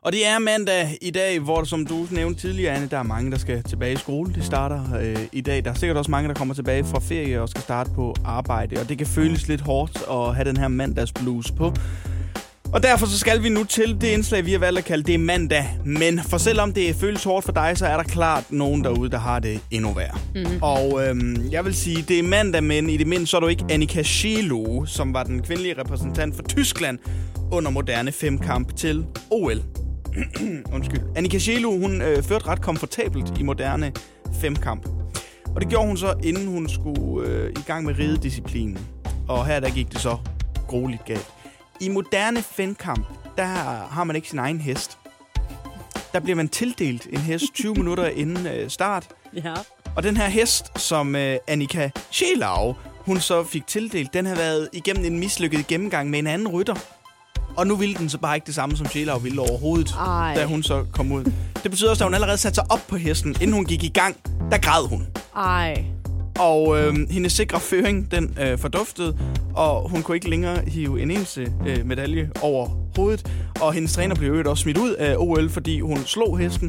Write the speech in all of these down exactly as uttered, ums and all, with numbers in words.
Og det er mandag i dag, hvor, som du nævnte tidligere, Anne, der er mange, der skal tilbage i skole. Det starter øh, i dag. Der er sikkert også mange, der kommer tilbage fra ferie og skal starte på arbejde. Og det kan føles lidt hårdt at have den her mandagsblues på. Og derfor så skal vi nu til det indslag, vi har valgt at kalde det mandag. Men for selvom det føles hårdt for dig, så er der klart nogen derude, der har det endnu værre. Mm-hmm. Og øhm, jeg vil sige, det er mandag, men i det mindste så er du ikke Annika Schelo, som var den kvindelige repræsentant for Tyskland under moderne femkamp til O L. Undskyld. Annika Schelo, hun øh, førte ret komfortabelt i moderne femkamp. Og det gjorde hun så, inden hun skulle øh, i gang med ridedisciplinen. Og her der gik det så grueligt galt. I moderne femkamp, der har man ikke sin egen hest. Der bliver man tildelt en hest tyve minutter inden øh, start. Ja. Og den her hest, som øh, Annika Schelo, hun så fik tildelt, den har været igennem en mislykket gennemgang med en anden rytter. Og nu ville den så bare ikke det samme, som Schelo ville overhovedet, Ej. da hun så kom ud. Det betyder også, at hun allerede satte sig op på hesten, inden hun gik i gang. Der græd hun. Ej. Og øh, hendes sikre føring, den øh, forduftede, og hun kunne ikke længere hive en eneste øh, medalje over hovedet. Og hendes træner blev jo også smidt ud af O L, fordi hun slog hesten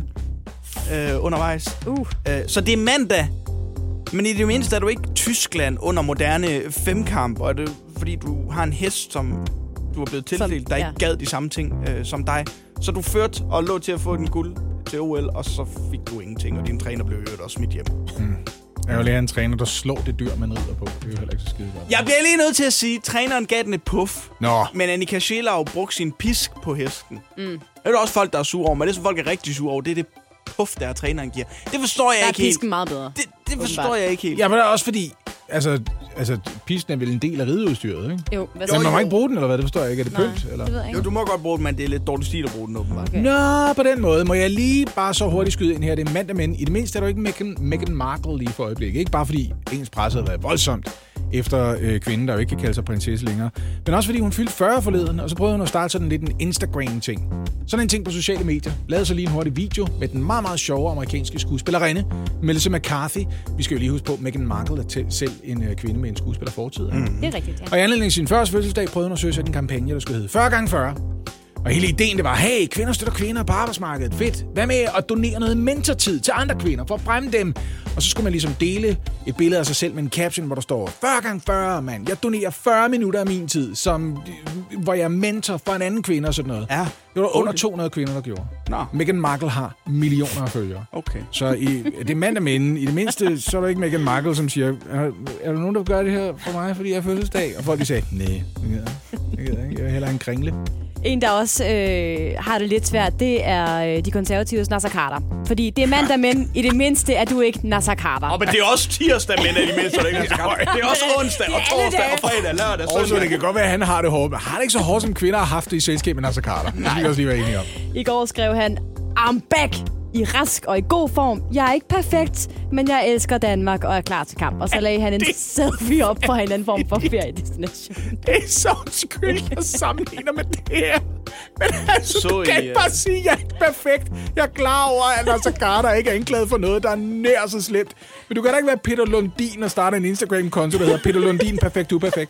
øh, undervejs. Uh. Øh, så det er mandag, men i det mindste er du ikke Tyskland under moderne femkamp, og det fordi du har en hest, som du er blevet tildelt, som, der ja. ikke gad de samme ting øh, som dig. Så du førte og lå til at få den guld til O L, og så fik du ingenting, og din træner blev jo også smidt hjem. Mm. Jeg er jo lige en træner, der slår det dyr, man rider på. Det er jo heller ikke så skide godt. Jeg bliver lige nødt til at sige, at træneren gav den et puff. Nå. Men Annika Schelo brugte sin pisk på hesten. Mm. Det er jo også folk, der er sure over, men det, som folk er rigtig sure over, det er det puff, der træneren giver. Det forstår jeg der ikke helt. Der er pisken meget bedre. Det, det forstår jeg ikke helt. Ja, men det er også fordi, altså, altså pisken er vel en del af rideudstyret, ikke? Jo, hvad så? Men man må ikke bruge den, eller hvad? Det forstår jeg ikke. Er det Nej, pynt, eller? Det ved jeg ikke. Jo, du må godt bruge den, men det er lidt dårligt stil at bruge den, åbenbart. Okay. Nå, på den måde. Må jeg lige bare så hurtigt skyde ind her. Det er mandag, men i det mindste er du ikke Meghan, Meghan Markle lige for øjeblikket. Ikke bare fordi engelsk presse har været voldsomt efter øh, kvinden, der jo ikke kan kalde sig prinsesse længere. Men også fordi hun fyldte fyrre forleden, og så prøvede hun at starte sådan lidt en Instagram-ting. Sådan en ting på sociale medier. Lavede så lige en hurtig video med den meget, meget sjove amerikanske skuespillerinde, Melissa McCarthy. Vi skal jo lige huske på, at Meghan Markle er selv en øh, kvinde med en skuespillerfortid. Mm. Det er rigtigt, ja. Og i anledning af sin første fødselsdag prøvede hun at søge sig en kampagne, der skulle hedde fyrre gange fyrre. Og hele ideen, det var, hey, kvinder støtter kvinder på arbejdsmarkedet. Fedt. Hvad med at donere noget mentortid til andre kvinder for at fremme dem? Og så skulle man ligesom dele et billede af sig selv med en caption, hvor der står fyrre gange fyrre, mand. Jeg donerer fyrre minutter af min tid, som, hvor jeg er mentor for en anden kvinde og sådan noget. Ja. Det var under to hundrede kvinder, der gjorde. Nå. Meghan Markle har millioner af følgere. Okay. Så i, det er mandag men i det mindste, så er der ikke Meghan Markle, som siger, er, er der nogen, der gør det her for mig, fordi jeg er fødselsdag? Og folk de sagde, nej, det gider jeg ikke. Jeg er heller en kringle. En, der også øh, har det lidt svært, det er øh, de konservatives Naser Khader. Fordi det er mandag, men i det mindste er du ikke Naser Khader. Oh, men det er også tirsdag, men i det mindste er det ikke Naser Khader. Det er også onsdag og torsdag og fredag og lørdag. Og så det kan godt være, at han har det hårdt. Men har det ikke så hårdt, som kvinder har haft det i selskab med Naser Khader? Det skal vi også lige være enige om. I går skrev han, I'm back! I rask og i god form. Jeg er ikke perfekt, men jeg elsker Danmark og er klar til kamp. Og så lagde han en det... selfie op på en eller anden form for feriedestination. Det er så undskyld, jeg sammenligner med det her. Men altså, så du kan ikke bare sige, at jeg er ikke perfekt. Jeg er klar over, at Naser Khader ikke er anklaget for noget, der er nær så slemt. Men du kan da ikke være Peter Lundin og starte en Instagram-konto, der hedder Peter Lundin Perfekt Uperfekt.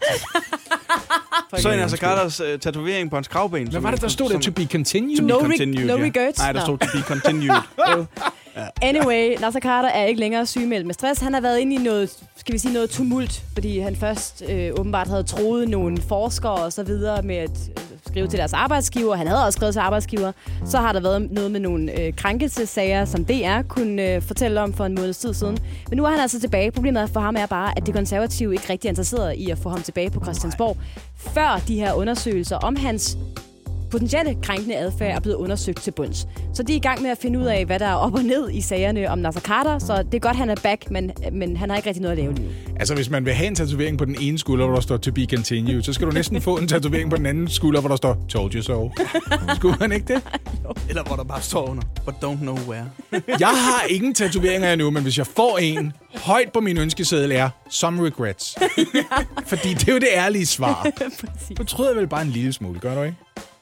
Så er Naser Khaders uh, tatovering på hans kravben. Hvad var det, der stod der? To be continued? No, continued, no ja. regrets? Nej, der stod to be continued. Ja. Anyway, Naser Khader er ikke længere sygemeldt med stress. Han har været inde i noget, skal vi sige, noget tumult, fordi han først øh, åbenbart havde troet nogle forskere og så videre med at øh, skrive til deres arbejdsgiver. Han havde også skrevet til arbejdsgiver. Så har der været noget med nogle øh, krænkelsessager, som D R kunne øh, fortælle om for en måneds tid siden. Men nu er han altså tilbage. Problemet for ham er bare, at det konservative ikke rigtig er interesseret i at få ham tilbage på Christiansborg, før de her undersøgelser om hans potentielle krænkende adfærd er blevet undersøgt til bunds. Så de er i gang med at finde ud af, hvad der er op og ned i sagerne om Naser Khader, så det er godt, han er back, men, men han har ikke rigtig noget at lave lige. Altså, hvis man vil have en tatovering på den ene skulder, hvor der står to be continued, så skal du næsten få en tatovering på den anden skulder, hvor der står told you so. Skulle man ikke det? Eller hvor der bare står under, but don't know where. Jeg har ingen tatoveringer endnu, men hvis jeg får en, højt på min ønskeseddel er some regrets. Fordi det er jo det ærlige svar. Du troede jeg vel bare en lille smule, gør du ikke?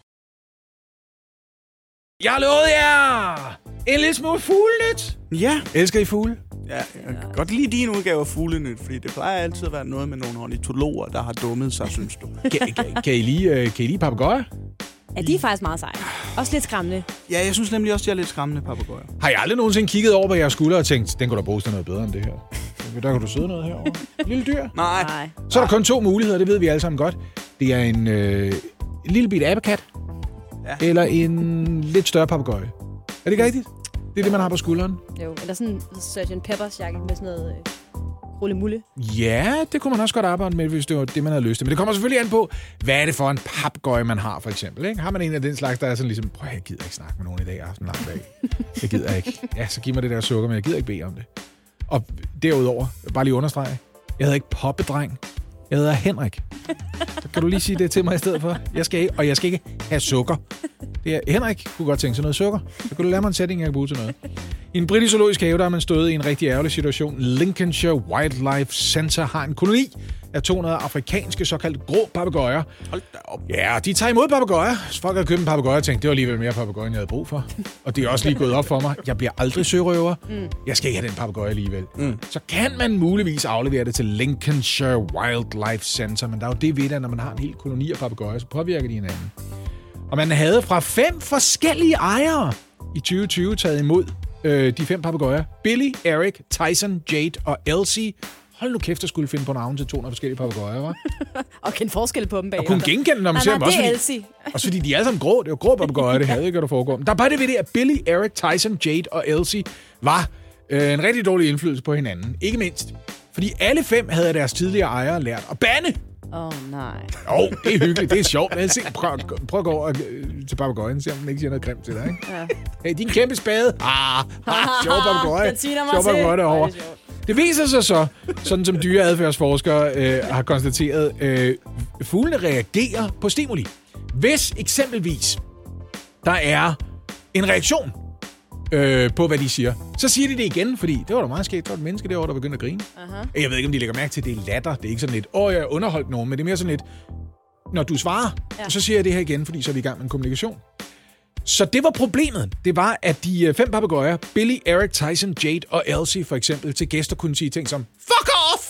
Jeg lovede jer en lille smule fuglenyt. Ja. Elsker I fugle? Ja, jeg kan godt lide din udgave af fuglenyt, fordi det plejer altid at være noget med nogle ornitologer, der har dummet sig, synes du. Kan, kan, kan I lide, uh, kan I lide papegøjer? Ja, de er faktisk meget seje. Også lidt skræmmende. Ja, jeg synes nemlig også, de er lidt skræmmende papegøjer. Har I aldrig nogensinde kigget over på jeres skulder og tænkt, den kunne da bruges til noget bedre end det her? Der kan du sidde noget herovre. Lille dyr. Nej. Nej. Så er der kun to muligheder, det ved vi alle sammen godt. Det er en, øh, en lille bit abekat, ja. Eller en lidt større papegøje. Er det ikke rigtigt? Det er det, man har på skulderen. Jo, eller sådan en sergeant Peppers jakke med sådan noget øh, rulle-mulle. Ja, det kunne man også godt arbejde med, hvis det var det, man havde lyst til. Men det kommer selvfølgelig an på, hvad er det for en papegøje, man har, for eksempel. Ikke? Har man en af den slags, der er sådan ligesom, prøv, jeg gider ikke snakke med nogen i dag, jeg har haft en lang dag. Jeg gider ikke. Ja, så giv mig det der sukker, men jeg gider ikke bede om det. Og derudover, bare lige understrege, jeg hedder ikke Poppedreng. Jeg hedder Henrik. Så kan du lige sige det til mig i stedet for? Jeg skal ikke, og jeg skal ikke have sukker. Det er, Henrik kunne godt tænke sig noget sukker. Så kan du lære mig en sætning, jeg kan bruge til noget. I en britisk zoologisk have, der er man stået i en rigtig ærgerlig situation. Lincolnshire Wildlife Center har en koloni af to hundrede afrikanske såkaldt grå papegøjer. Hold da op. Ja, de tager imod papegøjer. Folk har købt en papegøje og tænkt, det var alligevel mere papegøje, end jeg havde brug for. Og det er også lige gået op for mig. Jeg bliver aldrig sørøver. Mm. Jeg skal ikke have den papegøje alligevel. Mm. Så kan man muligvis aflevere det til Lincolnshire Wildlife Center. Men der er jo det ved det, når man har en hel koloni af papegøjer, så påvirker de hinanden. Og man havde fra fem forskellige ejere i tyve tyve taget imod øh, de fem papegøjer. Billy, Eric, Tyson, Jade og Elsie. Hold nu kæft, der skulle finde på navn til to hundrede forskellige papegøjer, hva'? Og kende forskel på dem bag. Og kunne genkende, når man ser dem. Også fordi, også fordi de er alle sammen grå. Det er jo grå papegøjer, det havde ikke, der foregår. Der er bare det ved det, at Billy, Eric, Tyson, Jade og Elsie var øh, en rigtig dårlig indflydelse på hinanden. Ikke mindst. Fordi alle fem havde deres tidligere ejere lært at bande. Åh, oh, nej. Åh, oh, det er hyggeligt. Det er sjovt. Men se, prøv, prøv at gå over til papegøjen, se om den ikke siger noget grimt til dig, ikke? Ja. Hey, din kæmpe spade. Ah, ah sjov papegøje. Sjov papegøje derovre. Det viser sig så, sådan som dyreadfærdsforskere øh, har konstateret, øh, fuglene reagerer på stimuli. Hvis eksempelvis der er en reaktion øh, på, hvad de siger, så siger de det igen, fordi det var da meget skægt. Der var et menneske derovre, der begyndte at grine. Uh-huh. Jeg ved ikke, om de lægger mærke til, at det er latter. Det er ikke sådan lidt, åh, jeg underholdt nogen, men det er mere sådan lidt, når du svarer, ja. Så siger jeg det her igen, fordi så er vi i gang med en kommunikation. Så det var problemet. Det var, at de fem papegøjer, Billy, Eric, Tyson, Jade og Elsie for eksempel, til gæster kunne sige ting som, fuck off!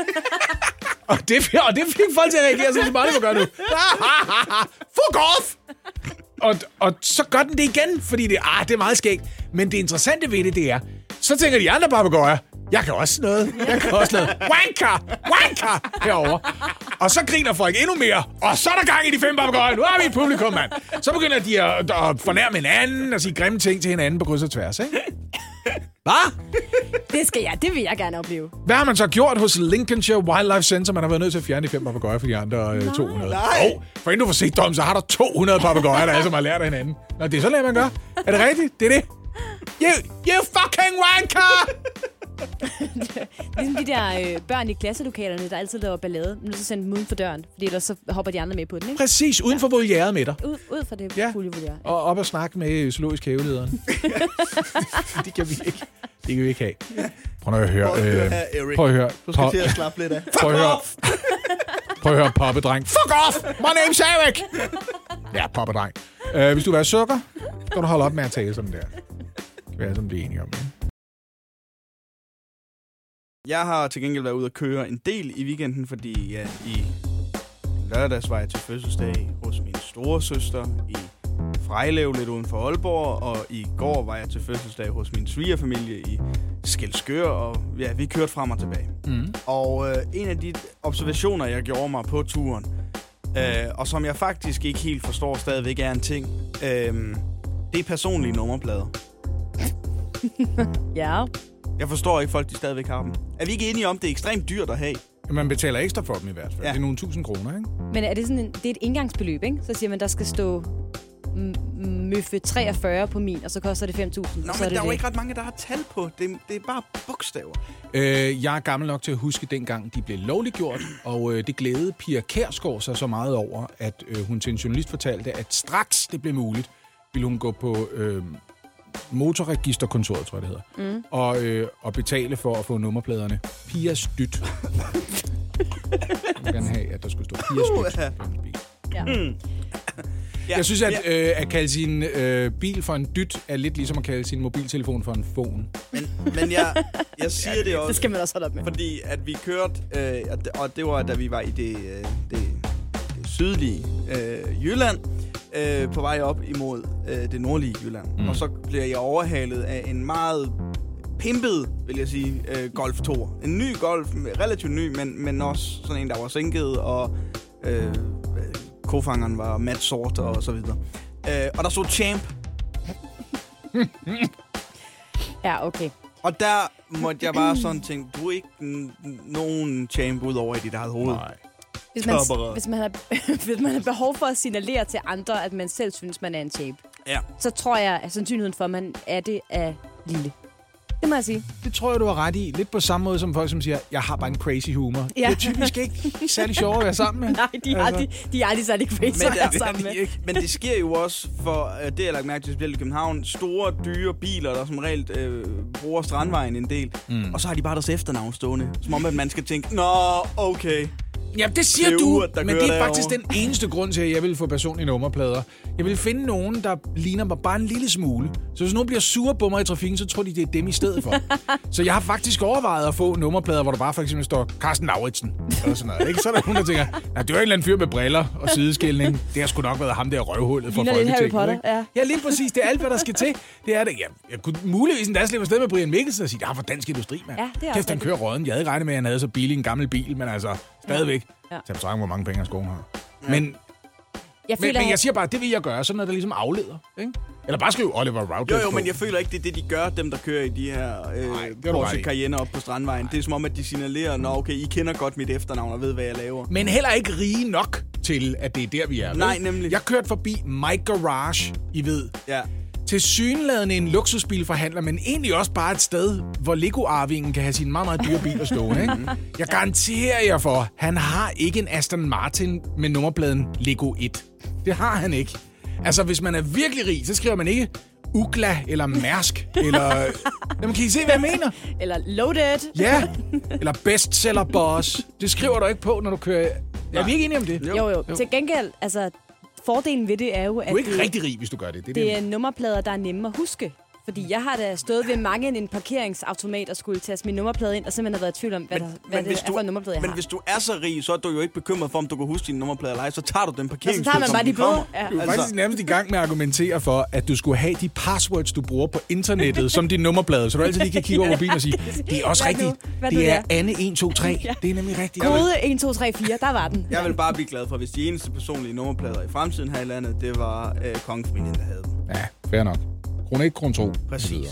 og, det, og det fik folk til at reagere, så de bare lige må gøre nu. Fuck off! Og, og så gør den det igen, fordi det, ah, det er meget skægt. Men det interessante ved det, det er, så tænker de andre papegøjer, jeg kan også noget. Jeg kan også noget. Wanker! Wanker! Herovre. Og så griner folk endnu mere. Og så er der gang i de fem papegøjer. Nu har vi et publikum, mand. Så begynder de at, at fornærme hinanden og sige grimme ting til hinanden på kryds og tværs, ikke? Hvad? Det skal jeg. Det vil jeg gerne opleve. Hvad har man så gjort hos Lincolnshire Wildlife Center? Man har været nødt til at fjerne de fem papegøjer for de andre øh, to hundrede. Nej. Oh, for inden du får set dem, så har der to hundrede papegøjer, der altså har lært af hinanden. Nå, det er sådan, man gør. Er det rigtigt? Det er det. You, you fucking wanker! Ligesom de der øh, børn i klasselokalerne, der altid laver ballade. Nu så sende dem uden for døren, fordi ellers så hopper de andre med på den, ikke? Præcis, uden for volieret med dig. Ud, ud for det ja. fulde voliere. Og op og snakke med zoologisk havelederen. Det kan vi ikke. Det kan vi ikke have. Prøv at høre. Øh, prøv at høre. Du skal til at slappe lidt af. Prøv at høre. Prøv at høre, Poppedreng. Fuck off! My name's Eric! Ja, Poppedreng. Øh, hvis du vil have sukker, skal du holde op med at tale sådan der. Det kan være, som det er enige om det. Jeg har til gengæld været ude at køre en del i weekenden, fordi ja, i lørdags var jeg til fødselsdag hos min store søster i Frejlev, lidt uden for Aalborg, og i går var jeg til fødselsdag hos min svigerfamilie i Skelskør, og ja, vi kørte frem og tilbage. Mm. Og øh, en af de observationer, jeg gjorde mig på turen, øh, og som jeg faktisk ikke helt forstår stadigvæk er en ting, øh, det er personlige nummerplader. Ja. Jeg forstår ikke, folk de stadigvæk har dem. Er vi ikke enige om, det er ekstremt dyrt at have? Man betaler ekstra for dem i hvert fald. Ja. Det er nogle tusind kroner, ikke? Men er det sådan en, det er et indgangsbeløb, ikke? Så siger man, der skal stå møffe treogfyrre på min, og så koster det fem tusind. Nå, så men er der det er jo det. ikke ret mange, der har tal på. Det, det er bare bogstaver. Øh, jeg er gammel nok til at huske dengang, de blev lovliggjort, og øh, det glædede Pia Kjærsgaard sig så meget over, at øh, hun til en journalist fortalte, at straks det blev muligt, ville hun gå på øh, motorregisterkontoret, tror jeg det hedder, mm. og, øh, og betale for at få nummerpladerne. Pias dyt. Jeg vil gerne have, at der skulle stå Pias dyt på en bil. Ja. Mm. Ja. Jeg synes, at, øh, at kalde sin øh, bil for en dyt er lidt ligesom at kalde sin mobiltelefon for en phone. Men, men jeg, jeg siger ja, det også. Det skal man også holde op med. Fordi at vi kørte, øh, og det var da vi var i det, øh, det, det sydlige øh, Jylland, øh, på vej op imod øh, det nordlige Jylland. Mm. Og så bliver jeg overhalet af en meget pimpet, vil jeg sige, øh, Golf to. En ny Golf, relativt ny, men, men også sådan en, der var sænket, og øh, kofangeren var mat sort og så videre. Øh, og der stod Champ. Ja, okay. Og der måtte jeg bare sådan tænke, du er ikke n- nogen Champ ud over i dit eget hoved. Nej. Hvis man, hvis, man har, hvis man har behov for at signalere til andre, at man selv synes, man er en champ, Ja. så tror jeg, at sandsynligheden for, at man er det, er lille. Det må jeg sige. Det tror jeg, du har ret i. Lidt på samme måde som folk, som siger, jeg har bare en crazy humor. Ja. Det er typisk ikke særlig sjovt at være sammen med. Nej, de er aldrig, de er aldrig særlig crazy Men, at være sammen med. men det sker jo også for, uh, det jeg lagt mærke til, specielt i København, store, dyre biler, der som regel øh, bruger Strandvejen en del. Mm. Og så har de bare deres efternavn stående. Som om, at man skal tænke, nå, okay. Ja, det siger det du, uret, men det er faktisk den eneste grund til, at jeg vil få personlige nummerplader. Jeg vil finde nogen, der ligner mig bare en lille smule. Så hvis nogen bliver sure på mig i trafikken, så tror de, det er dem i stedet for. Så jeg har faktisk overvejet at få nummerplader, hvor der bare for eksempel står Carsten Lauritsen. Eller sådan noget, ikke? Så er der nogen, der tænker, nej, det var en eller anden fyr med briller og sideskilning. Det har sgu nok været ham der røvhullet fra Folketinget. Harry Potter, ikke? ja. Ja, lige præcis. Det er alt, hvad der skal til. Det er det. Jeg, jeg kunne muligvis endda slippe afsted med Brian Mikkelsen og sige, det er for dansk industri, mand. Ja, det er Kæft, også han kører råden. Jeg havde ikke regnet med, at han havde så billig en gammel bil, men altså, stadigvæk. Ja. Så jeg hvor mange penge han skoen har. Ja. Men, Jeg men, føler, men jeg siger bare, det vil jeg gøre, sådan noget, der ligesom afleder. Ikke? Eller bare skrive Oliver Routledge. Jo, jo, men jeg føler ikke, det er det, de gør, dem der kører i de her øh, Porsche Cayenne op på Strandvejen. Det er som om, at de signalerer, nå okay, I kender godt mit efternavn og ved, hvad jeg laver. Men heller ikke rige nok til, at det er der, vi er. Nej, nemlig. Jeg kørte forbi Mike Garage, I ved. Ja. Til synladende en luksusbilforhandler, men egentlig også bare et sted, hvor Lego-arvingen kan have sin meget, meget dyre bil at stå. Ikke? Jeg garanterer jer for, han har ikke en Aston Martin med nummerpladen Lego et. Det har han ikke. Altså, hvis man er virkelig rig, så skriver man ikke Ugla eller Mærsk, eller... Jamen, kan I se, hvad jeg mener? Eller Loaded. Ja, eller Bestseller Boss. Det skriver du ikke på, når du kører... Er vi ikke enige om det? Jo, jo. jo. Til gengæld, altså... Fordelen ved det er jo, at du er ikke det, rigtig rig, hvis du gør det. Det, det er nummerplader, der er nemme at huske. Fordi jeg har da stået ved mange en parkeringsautomat og skulle tage min nummerplade ind, og simpelthen har været i tvivl om, hvad, men, der, hvad det er du, for en nummerplade, jeg men har. Men hvis du er så rig, så er du jo ikke bekymret for, om du kan huske din nummerplade eller ej. Så tager du den parkeringsplads, så tager man bare de bøder. Ja. Du er altså. faktisk nærmest i gang med at argumentere for, at du skulle have de passwords, du bruger på internettet, som din nummerplade. Så du altid lige kan kigge over mobilen og sige, det er også rigtigt. Det er Anne et to tre. Ja. Det er nemlig rigtigt. Kode et to tre fire, der var den. Jeg vil bare blive glad for, hvis de eneste personlige nummerplader i fremtiden her i landet, det var øh, kongefamilien, der havde dem. Ja, fair nok. Krone et, krone to. Præcis.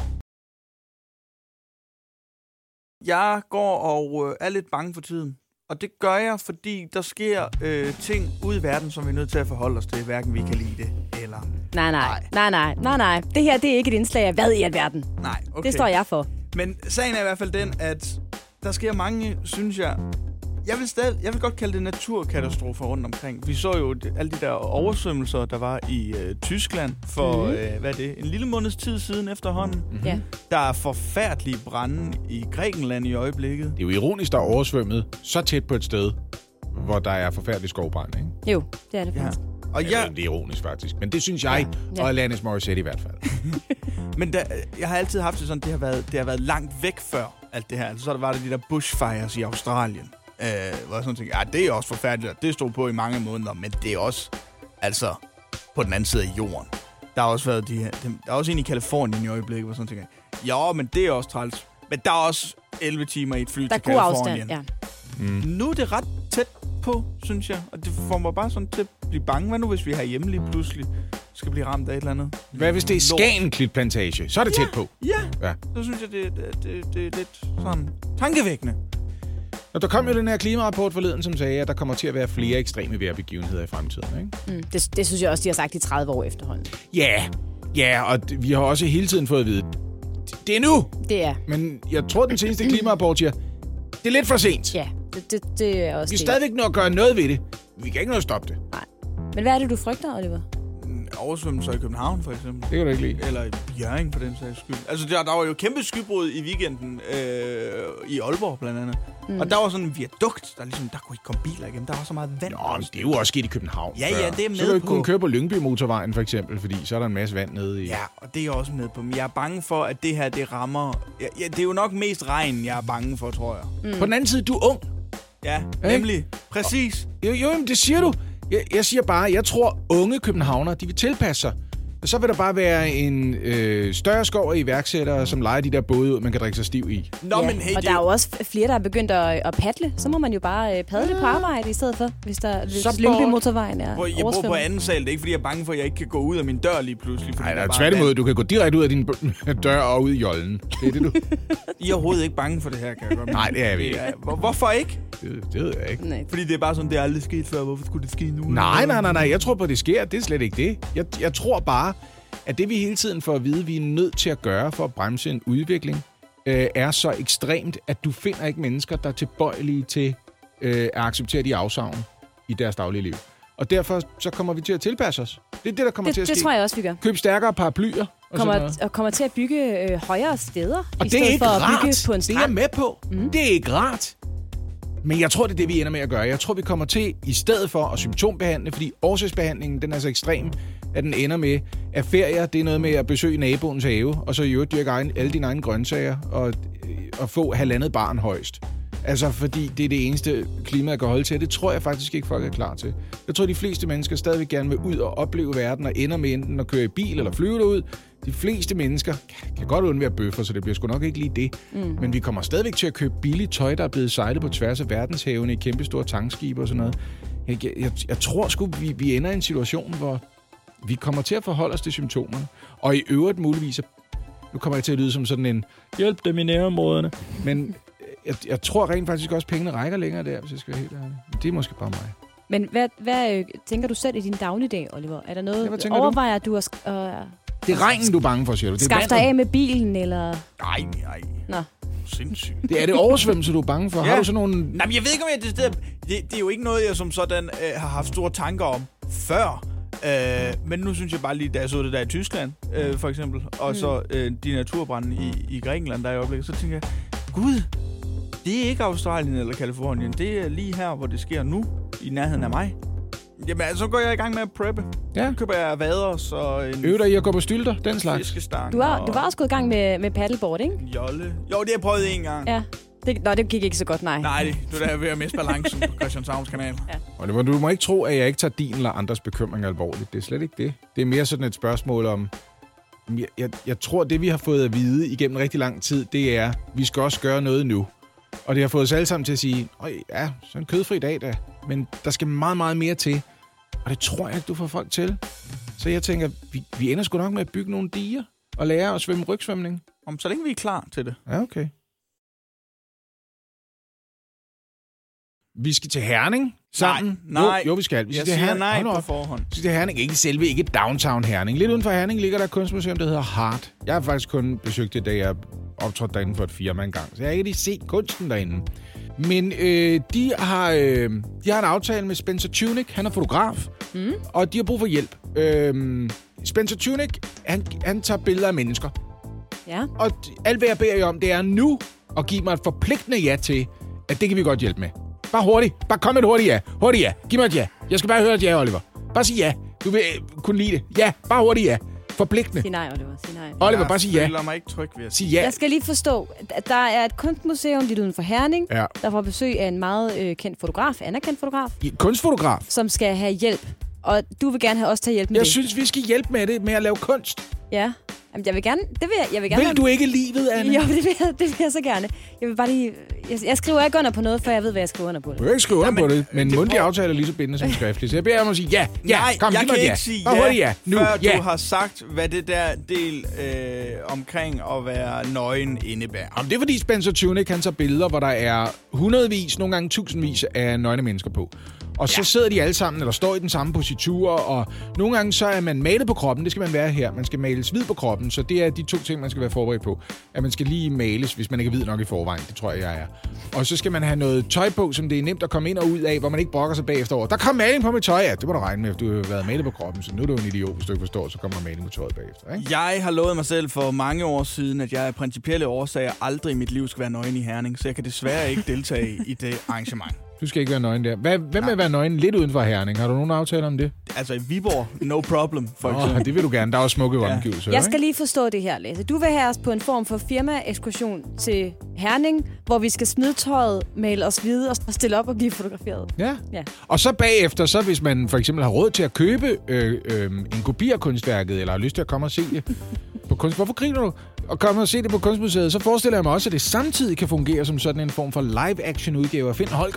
Jeg går og øh, er lidt bange for tiden. Og det gør jeg, fordi der sker øh, ting ude i verden, som vi er nødt til at forholde os til, hverken vi kan lide det, eller... Nej, nej, nej, nej, nej, nej. Det her, det er ikke et indslag af hvad i alverden. Nej, okay. Det står jeg for. Men sagen er i hvert fald den, at der sker mange, synes jeg... Jeg vil, stadig, jeg vil godt kalde det naturkatastrofer rundt omkring. Vi så jo det, alle de der oversvømmelser, der var i øh, Tyskland for, mm-hmm. øh, hvad er det, en lille måneds tid siden efterhånden. Mm-hmm. Ja. Der er forfærdelige brande i Grækenland i øjeblikket. Det er jo ironisk, der er oversvømmet så tæt på et sted, hvor der er forfærdelig skovbrand, ikke? Jo, det er det faktisk. Ja. Og jeg... Det er ironisk, faktisk. Men det synes jeg, ja. Ja. Og Alanis Morissette i hvert fald. Men der, jeg har altid haft det sådan, det har været, det har været langt væk før alt det her. Altså, så var det de der bushfires i Australien. Øh, hvor jeg sådan tænkte, ja, det er også forfærdeligt. Det stod på i mange måneder, men det er også, altså, på den anden side af jorden. Der har også været de her, der er også en i Kalifornien i øjeblikket, hvor sådan tænker, ja, men det er også træls. Men der er også elleve timer i et fly der til Kalifornien. Der er god afstand, ja. Mm. Nu er det ret tæt på, synes jeg. Og det får mig bare sådan til at blive bange. Hvad nu, hvis vi her hjemme lige pludselig skal blive ramt af et eller andet? Hvad hvis det er Skagen Klitplantage? Så er det ja, tæt på. Ja, ja, så synes jeg, det, det, det, det er lidt sådan tankevækkende. Og der kom jo den her klimarapport forleden, som sagde, at der kommer til at være flere ekstreme vejrbegivenheder i fremtiden, ikke? Mm, det, det synes jeg også, de har sagt i tredive år efterhånden. Ja, yeah. ja, og vi har også hele tiden fået at vide, det er nu! Det er. Men jeg tror, den seneste klimarapport siger, det er lidt for sent. Ja, det, det, det er også Vi er det. stadigvæk nå at gøre noget ved det. Vi kan ikke nå at stoppe det. Nej. Men hvad er det, du frygter, Oliver? Oversvømmelser i København, for eksempel. Det kan du ikke lide. Eller i Hjørring, for den sags skyld. Altså, der, der var jo kæmpe skybrud i weekenden øh, i Aalborg, blandt andet. Mm. Og der var sådan en viadukt, der ligesom, der kunne ikke komme biler igennem. Der var så meget vand. Nå, men det er jo også sket i København. Ja, ja, det er med på. Så kan du ikke kunne køre på Lyngby-motorvejen, for eksempel, fordi så er der en masse vand nede i... Ja, og det er jeg også med på. Men jeg er bange for, at det her, det rammer... Ja, ja, det er jo nok mest regn, jeg er bange for, tror jeg. Mm. På den anden side, du er ung. Ja, nemlig. Præcis. Jo, jo, men det siger du. Jeg, jeg siger bare, jeg tror, unge københavnere, de vil tilpasse sig. Og så vil der bare være en øh, større skov af iværksættere, som leger de der både ud, man kan drikke sig stiv i. Nå, ja, men hey, og der er jo også flere, der er begyndt at, at paddle. Så må man jo bare øh, padle ja. på arbejde i stedet for, hvis, der, hvis Lyngby-motorvejen er oversvømmet. Jeg bor på anden sal. Det er ikke, fordi jeg er bange for, at jeg ikke kan gå ud af min dør lige pludselig. Nej, der er tværtimod. Du kan gå direkte ud af din dør og ud i jollen. Det er det, du... I er overhovedet ikke bange for det her, kan jeg godt. Nej, det er vi ikke. Hvorfor ikke? Det, det ved jeg ikke. Nej. Fordi det er bare sådan, det er aldrig sket før. Hvorfor skulle det ske nu? Nej, nej, nej, nej. Jeg tror på, det sker. Det er slet ikke det. Jeg, jeg tror bare, at det vi hele tiden får at vide, vi er nødt til at gøre for at bremse en udvikling, øh, er så ekstremt, at du finder ikke mennesker, der er tilbøjelige til øh, at acceptere de afsavn i deres daglige liv. Og derfor så kommer vi til at tilpasse os. Det er det, der kommer det, til at det ske. Det tror jeg også, vi gør. Køb stærkere paraplyer. Og, kommer, og kommer til at bygge øh, højere steder, og i det er stedet ikke for at rart. bygge på en strand. Det er jeg med på. Mm. Det er ikke rart. Men jeg tror, det er det, vi ender med at gøre. Jeg tror, vi kommer til, i stedet for at symptombehandle, fordi årsagsbehandlingen, den er så ekstrem, at den ender med, at ferier, det er noget med at besøge naboens have, og så i øvrigt dyrke alle dine egne grøntsager, og, og få halvandet barn højst. Altså, fordi det er det eneste, klimaet kan holde til. Det tror jeg faktisk ikke, folk er klar til. Jeg tror, de fleste mennesker stadigvæk gerne vil ud og opleve verden, og ender med enten at køre i bil eller flyve derud. De fleste mennesker kan godt undvære bøffer, så det bliver sgu nok ikke lige det. Mm. Men vi kommer stadigvæk til at købe billigt tøj, der er blevet sejlet på tværs af verdenshavene i kæmpe store tankskibe og sådan noget. Jeg, jeg, jeg tror sgu, vi, vi ender i en situation, hvor vi kommer til at forholde os til symptomerne. Og i øvrigt muligvis, nu kommer jeg til at lyde som sådan en hjælp dem i nærområderne. Men jeg, jeg tror rent faktisk også, at pengene rækker længere der, hvis jeg skal være helt ærlig. Men det er måske bare mig. Men hvad, hvad øh, tænker du selv i din dagligdag, Oliver? Er der noget, ja, overvejer du, du at... Øh, det er regnen, du er bange for, siger du? Skaf dig af med bilen, eller... Nej, nej. Nå. Sindssygt. Det er det oversvømmelse, du er bange for? Ja. Har du sådan nogle... Nej, men jeg ved ikke, om jeg... Det, det, det, det er jo ikke noget, jeg som sådan øh, har haft store tanker om før. Øh, men nu synes jeg bare lige, da jeg så det der i Tyskland, øh, for eksempel, og mm. så øh, de naturbrande i, i Grækenland, der i øjeblikket, så tænker jeg, gud, det er ikke Australien eller Kalifornien. Det er lige her, hvor det sker nu, i nærheden af mig. Jamen, så går jeg i gang med at preppe. Ja. Så køber jeg vader, så en... Øv dig i at gå på stylter, den slags. Fiskestang. Du var, du var også gået i gang med, med paddleboard, ikke? Jolle. Jo, det har jeg prøvet en gang. Ja. Det, nå, det gik ikke så godt, nej. Nej, det, du er der ved at miste balancen på Christianshavns kanal. Ja. Og det, du må ikke tro, at jeg ikke tager din eller andres bekymring alvorligt. Det er slet ikke det. Det er mere sådan et spørgsmål om... Jeg, jeg, jeg tror, det vi har fået at vide igennem rigtig lang tid, det er, at vi skal også gøre noget nu. Og det har fået os alle sammen til at sige, øj, ja, så en kødfri dag da. Men der skal meget, meget mere til. Og det tror jeg ikke, du får folk til. Så jeg tænker, vi, vi ender sgu nok med at bygge nogle diger og lære at svømme rygsvømning. Om så længe vi er klar til det. Ja, okay. Vi skal til Herning sammen. Nej, nej. Jo, jo vi skal. Vi skal jeg til siger Herning. nej Hold på forhånd. Vi skal til Herning. Ikke selve, ikke downtown Herning. Lidt uden for Herning ligger der et kunstmuseum, der hedder Hart. Jeg har faktisk kun besøgt det, da jeg optrådte derinde for et firma engang. Så jeg har ikke lige set kunsten derinde. Men øh, de, har, øh, de har en aftale med Spencer Tunick. Han er fotograf. Mm. Og de har brug for hjælp. Øh, Spencer Tunick, han, han tager billeder af mennesker. Ja. Og alt, hvad jeg beder jer om, det er nu at give mig et forpligtende ja til, at det kan vi godt hjælpe med. Bare hurtigt. Bare kom med et hurtigt ja. Hurtigt ja. Giv mig et ja. Jeg skal bare høre et ja, Oliver. Bare sig ja. Du vil øh, kunne lide det. Ja, bare hurtigt ja. Forpligtende. Sig nej, Oliver. Sig nej. Oliver, bare sig ja. Jeg føler mig ikke tryg ved at sige ja. Jeg skal lige forstå, at der er et kunstmuseum lidt uden for Herning, ja. der får besøg af en meget øh, kendt fotograf, anerkendt fotograf. Kunstfotograf. Som skal have hjælp. Og du vil gerne have os til at hjælpe med jeg det. Jeg synes, vi skal hjælpe med det, med at lave kunst. Ja. Jamen, jeg vil gerne... Det vil jeg, jeg vil gerne... Vil have... du ikke livet, Anne? Jo, det vil, jeg, det vil jeg så gerne. Jeg vil bare lige... Jeg, jeg skriver ikke under på noget, før jeg ved, hvad jeg skriver under på det. Du vil ikke skrive under ja, men, på det, men en mundtlig aftale er lige så bindende som skriftlig. Så jeg beder om at sige ja. Ja, nej, kom, jeg giv kan mig ikke ja. sige ja, ja, nu. før ja. du har sagt, hvad det der del øh, omkring at være nøgen indebærer. Jamen, det er fordi Spencer Tunick, han tager billeder, hvor der er hundredvis, nogle gange tusindvis af nøgne mennesker på. Og så ja. sidder de alle sammen, eller står i den samme positur, og nogle gange så er man malet på kroppen. Det skal man være her. Man skal males hvid på kroppen, så det er de to ting, man skal være forberedt på. At man skal lige males, hvis man ikke er hvid nok i forvejen. Det tror jeg, jeg er. Og så skal man have noget tøj på, som det er nemt at komme ind og ud af, hvor man ikke brokker sig bagefter over. Der kom maling på mit tøj, ja. Det må du regne med, du har været malet på kroppen, så nu er du en idiot, hvis du ikke forstår, så kommer maling på tøjet bagefter. Ikke? Jeg har lovet mig selv for mange år siden, at jeg af principielle årsager aldrig i mit liv skal være nøgen i Herning, så jeg kan desværre ikke deltage i det arrangement. Du skal ikke være nøgen der. Hvad, hvem vil være nøgen lidt uden for Herning? Har du nogen aftale om det? Altså i Viborg, no problem, for eksempel. Oh, det vil du gerne. Der er også smukke ja. omgivelser. Jeg skal lige forstå det her, Lasse. Du vil have os på en form for firma-ekskursion til Herning, hvor vi skal smide tøjet, male os hvide og stille op og blive fotograferet. Ja. ja. Og så bagefter, så hvis man for eksempel har råd til at købe øh, øh, en kopi af kunstværket, eller har lyst til at komme og se det på kunst... Hvorfor griner du? Og komme og se det på Kunstmuseet, så forestiller jeg mig også, at det samtidig kan fungere som sådan en form for live-action-udgave af Finn Holger.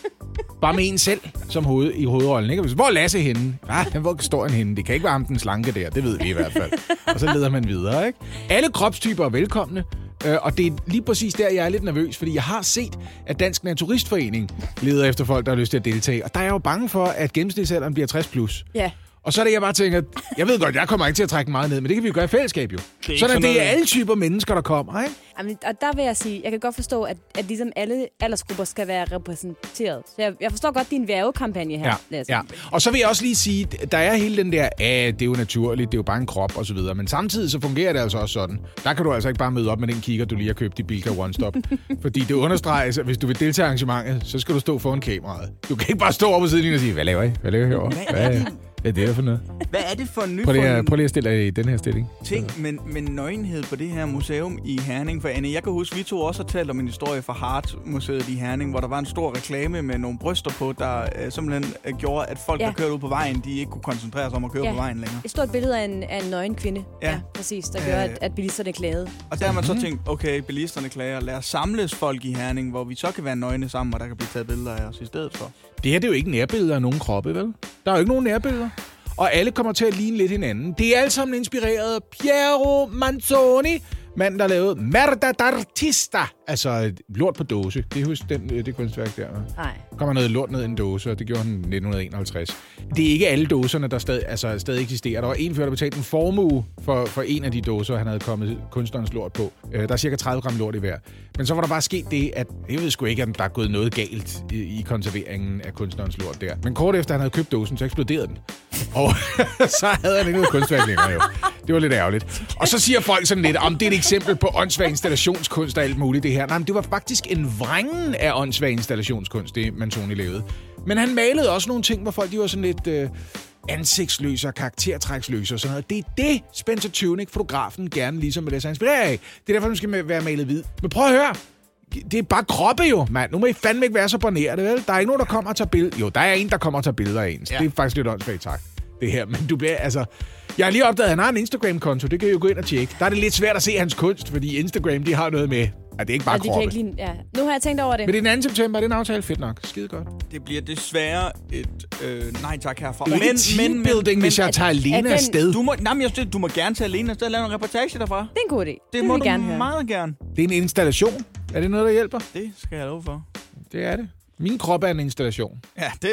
Bare med en selv som hoved, i hovedrollen. Ikke? Hvor er Lasse henne? Ah, hvor står han henne? Det kan ikke være ham den slanke der, det ved vi i hvert fald. Og så leder man videre, ikke? Alle kropstyper er velkomne, øh, og det er lige præcis der, jeg er lidt nervøs, fordi jeg har set, at Dansk Naturistforening leder efter folk, der har lyst til at deltage. Og der er jeg jo bange for, at gennemsnitsalderen bliver tres plus. Ja. Og så er det, jeg bare tænker, jeg ved godt, jeg kommer ikke til at trække meget ned, men det kan vi jo gøre i fællesskab jo. Det er sådan, at det er alle typer mennesker, der kommer, ikke? Jamen, og der vil jeg sige, jeg kan godt forstå, at, at ligesom alle aldersgrupper skal være repræsenteret. Så jeg, jeg forstår godt din værvekampagne her. Ja, ja. Og så vil jeg også lige sige, der er hele den der, at det er jo naturligt, det er jo bare en krop og så videre. Men samtidig så fungerer det altså også sådan. Der kan du altså ikke bare møde op med den kigger, du lige har købt i Bilka One Stop. Fordi det understreges, at hvis du vil deltage i arrangementet, så skal du stå foran kameraet. Du kan ikke bare stå op på siden og sige, hvad laver I? Hvad laver I herovre? Hvad Hvad er det for noget? Hvad er det for en ny prøv lige, prøv lige at stille dig i den her stilling. ting med, med nøgenhed på det her museum i Herning? For Anne, jeg kan huske, vi to også har talt om en historie fra Hart-museet i Herning, hvor der var en stor reklame med nogle bryster på, der øh, simpelthen øh, gjorde, at folk, ja. der kørte ud på vejen, de ikke kunne koncentrere sig om at køre ja. på vejen længere. Et stort billede af en, af en nøgen kvinde, ja. ja, præcis, der gør, at, at bilisterne klagede. Og der har man så tænkt, okay, bilisterne klager, lad os samles folk i Herning, hvor vi så kan være nøgne sammen, og der kan blive taget billeder af os i stedet for. Det her det er jo ikke nærbilleder af nogen kroppe, vel? Der er jo ikke nogen nærbilleder. Og alle kommer til at ligne lidt hinanden. Det er alt sammen inspireret af Piero Manzoni, manden, der lavede Merda d'Artista. Altså lort på dåse. Det er husk den, det kunstværk der. Nej. Kommer noget lort ned i en dåse, og det gjorde han i nitten enoghalvtreds. Det er ikke alle dåserne, der stadig, altså, stadig eksisterer. Der var en før, der betalte en formue for, for en af de dåser, han havde kommet kunstnerens lort på. Der er cirka tredive gram lort i hver. Men så var der bare sket det, at jeg ved sgu ikke, at der er gået noget galt i, i konserveringen af kunstnerens lort der. Men kort efter, han havde købt dåsen, så eksploderede den. Og så havde han ikke noget kunstværk længere, jo. Det var lidt ærgerligt. Og så siger folk sådan lidt, om det er et eksempel på åndssvag installationskunst og alt muligt det her. Nej, men det var faktisk en vrængen af åndssvag installationskunst, det Manzoni lavede. Men han malede også nogle ting, hvor folk de var sådan lidt øh, ansigtsløse og karaktertræksløse og sådan noget. Det er det, Spencer Tunick, fotografen, gerne ligesom vil lade sig inspirere af. Det er derfor, man skal være malet hvid. Men prøv at høre. Det er bare kroppe jo, mand. Nu må I fandme ikke være så bornerede, vel? Der er ikke nogen, der kommer og tager billeder. Jo, der er en, der kommer og tager billeder af ens. Ja. Det er faktisk lidt åndssvagt sagt, det her. Men du bliver, altså... Jeg har lige opdaget, at han har en Instagram-konto. Det kan I jo gå ind og tjekke. Der er det lidt svært at se hans kunst, fordi Instagram, de har noget med... Ja, det er ikke bare ja, kroppe. Ikke lige, ja. Nu har jeg tænkt over det. Men det er den anden september, det er en aftale. Fedt nok. Skide godt. Det bliver desværre et øh, nej tak herfra. Det er men, teambuilding, men, hvis jeg tager alene afsted. Du må, nej, men jeg, du må gerne tage alene afsted og lave en reportage derfra. Det er en god idé. Det, det må du gerne meget høre. gerne. Det er en installation. Er det noget, der hjælper? Det skal jeg love for. Det er det. Min krop er en installation. Ja, det...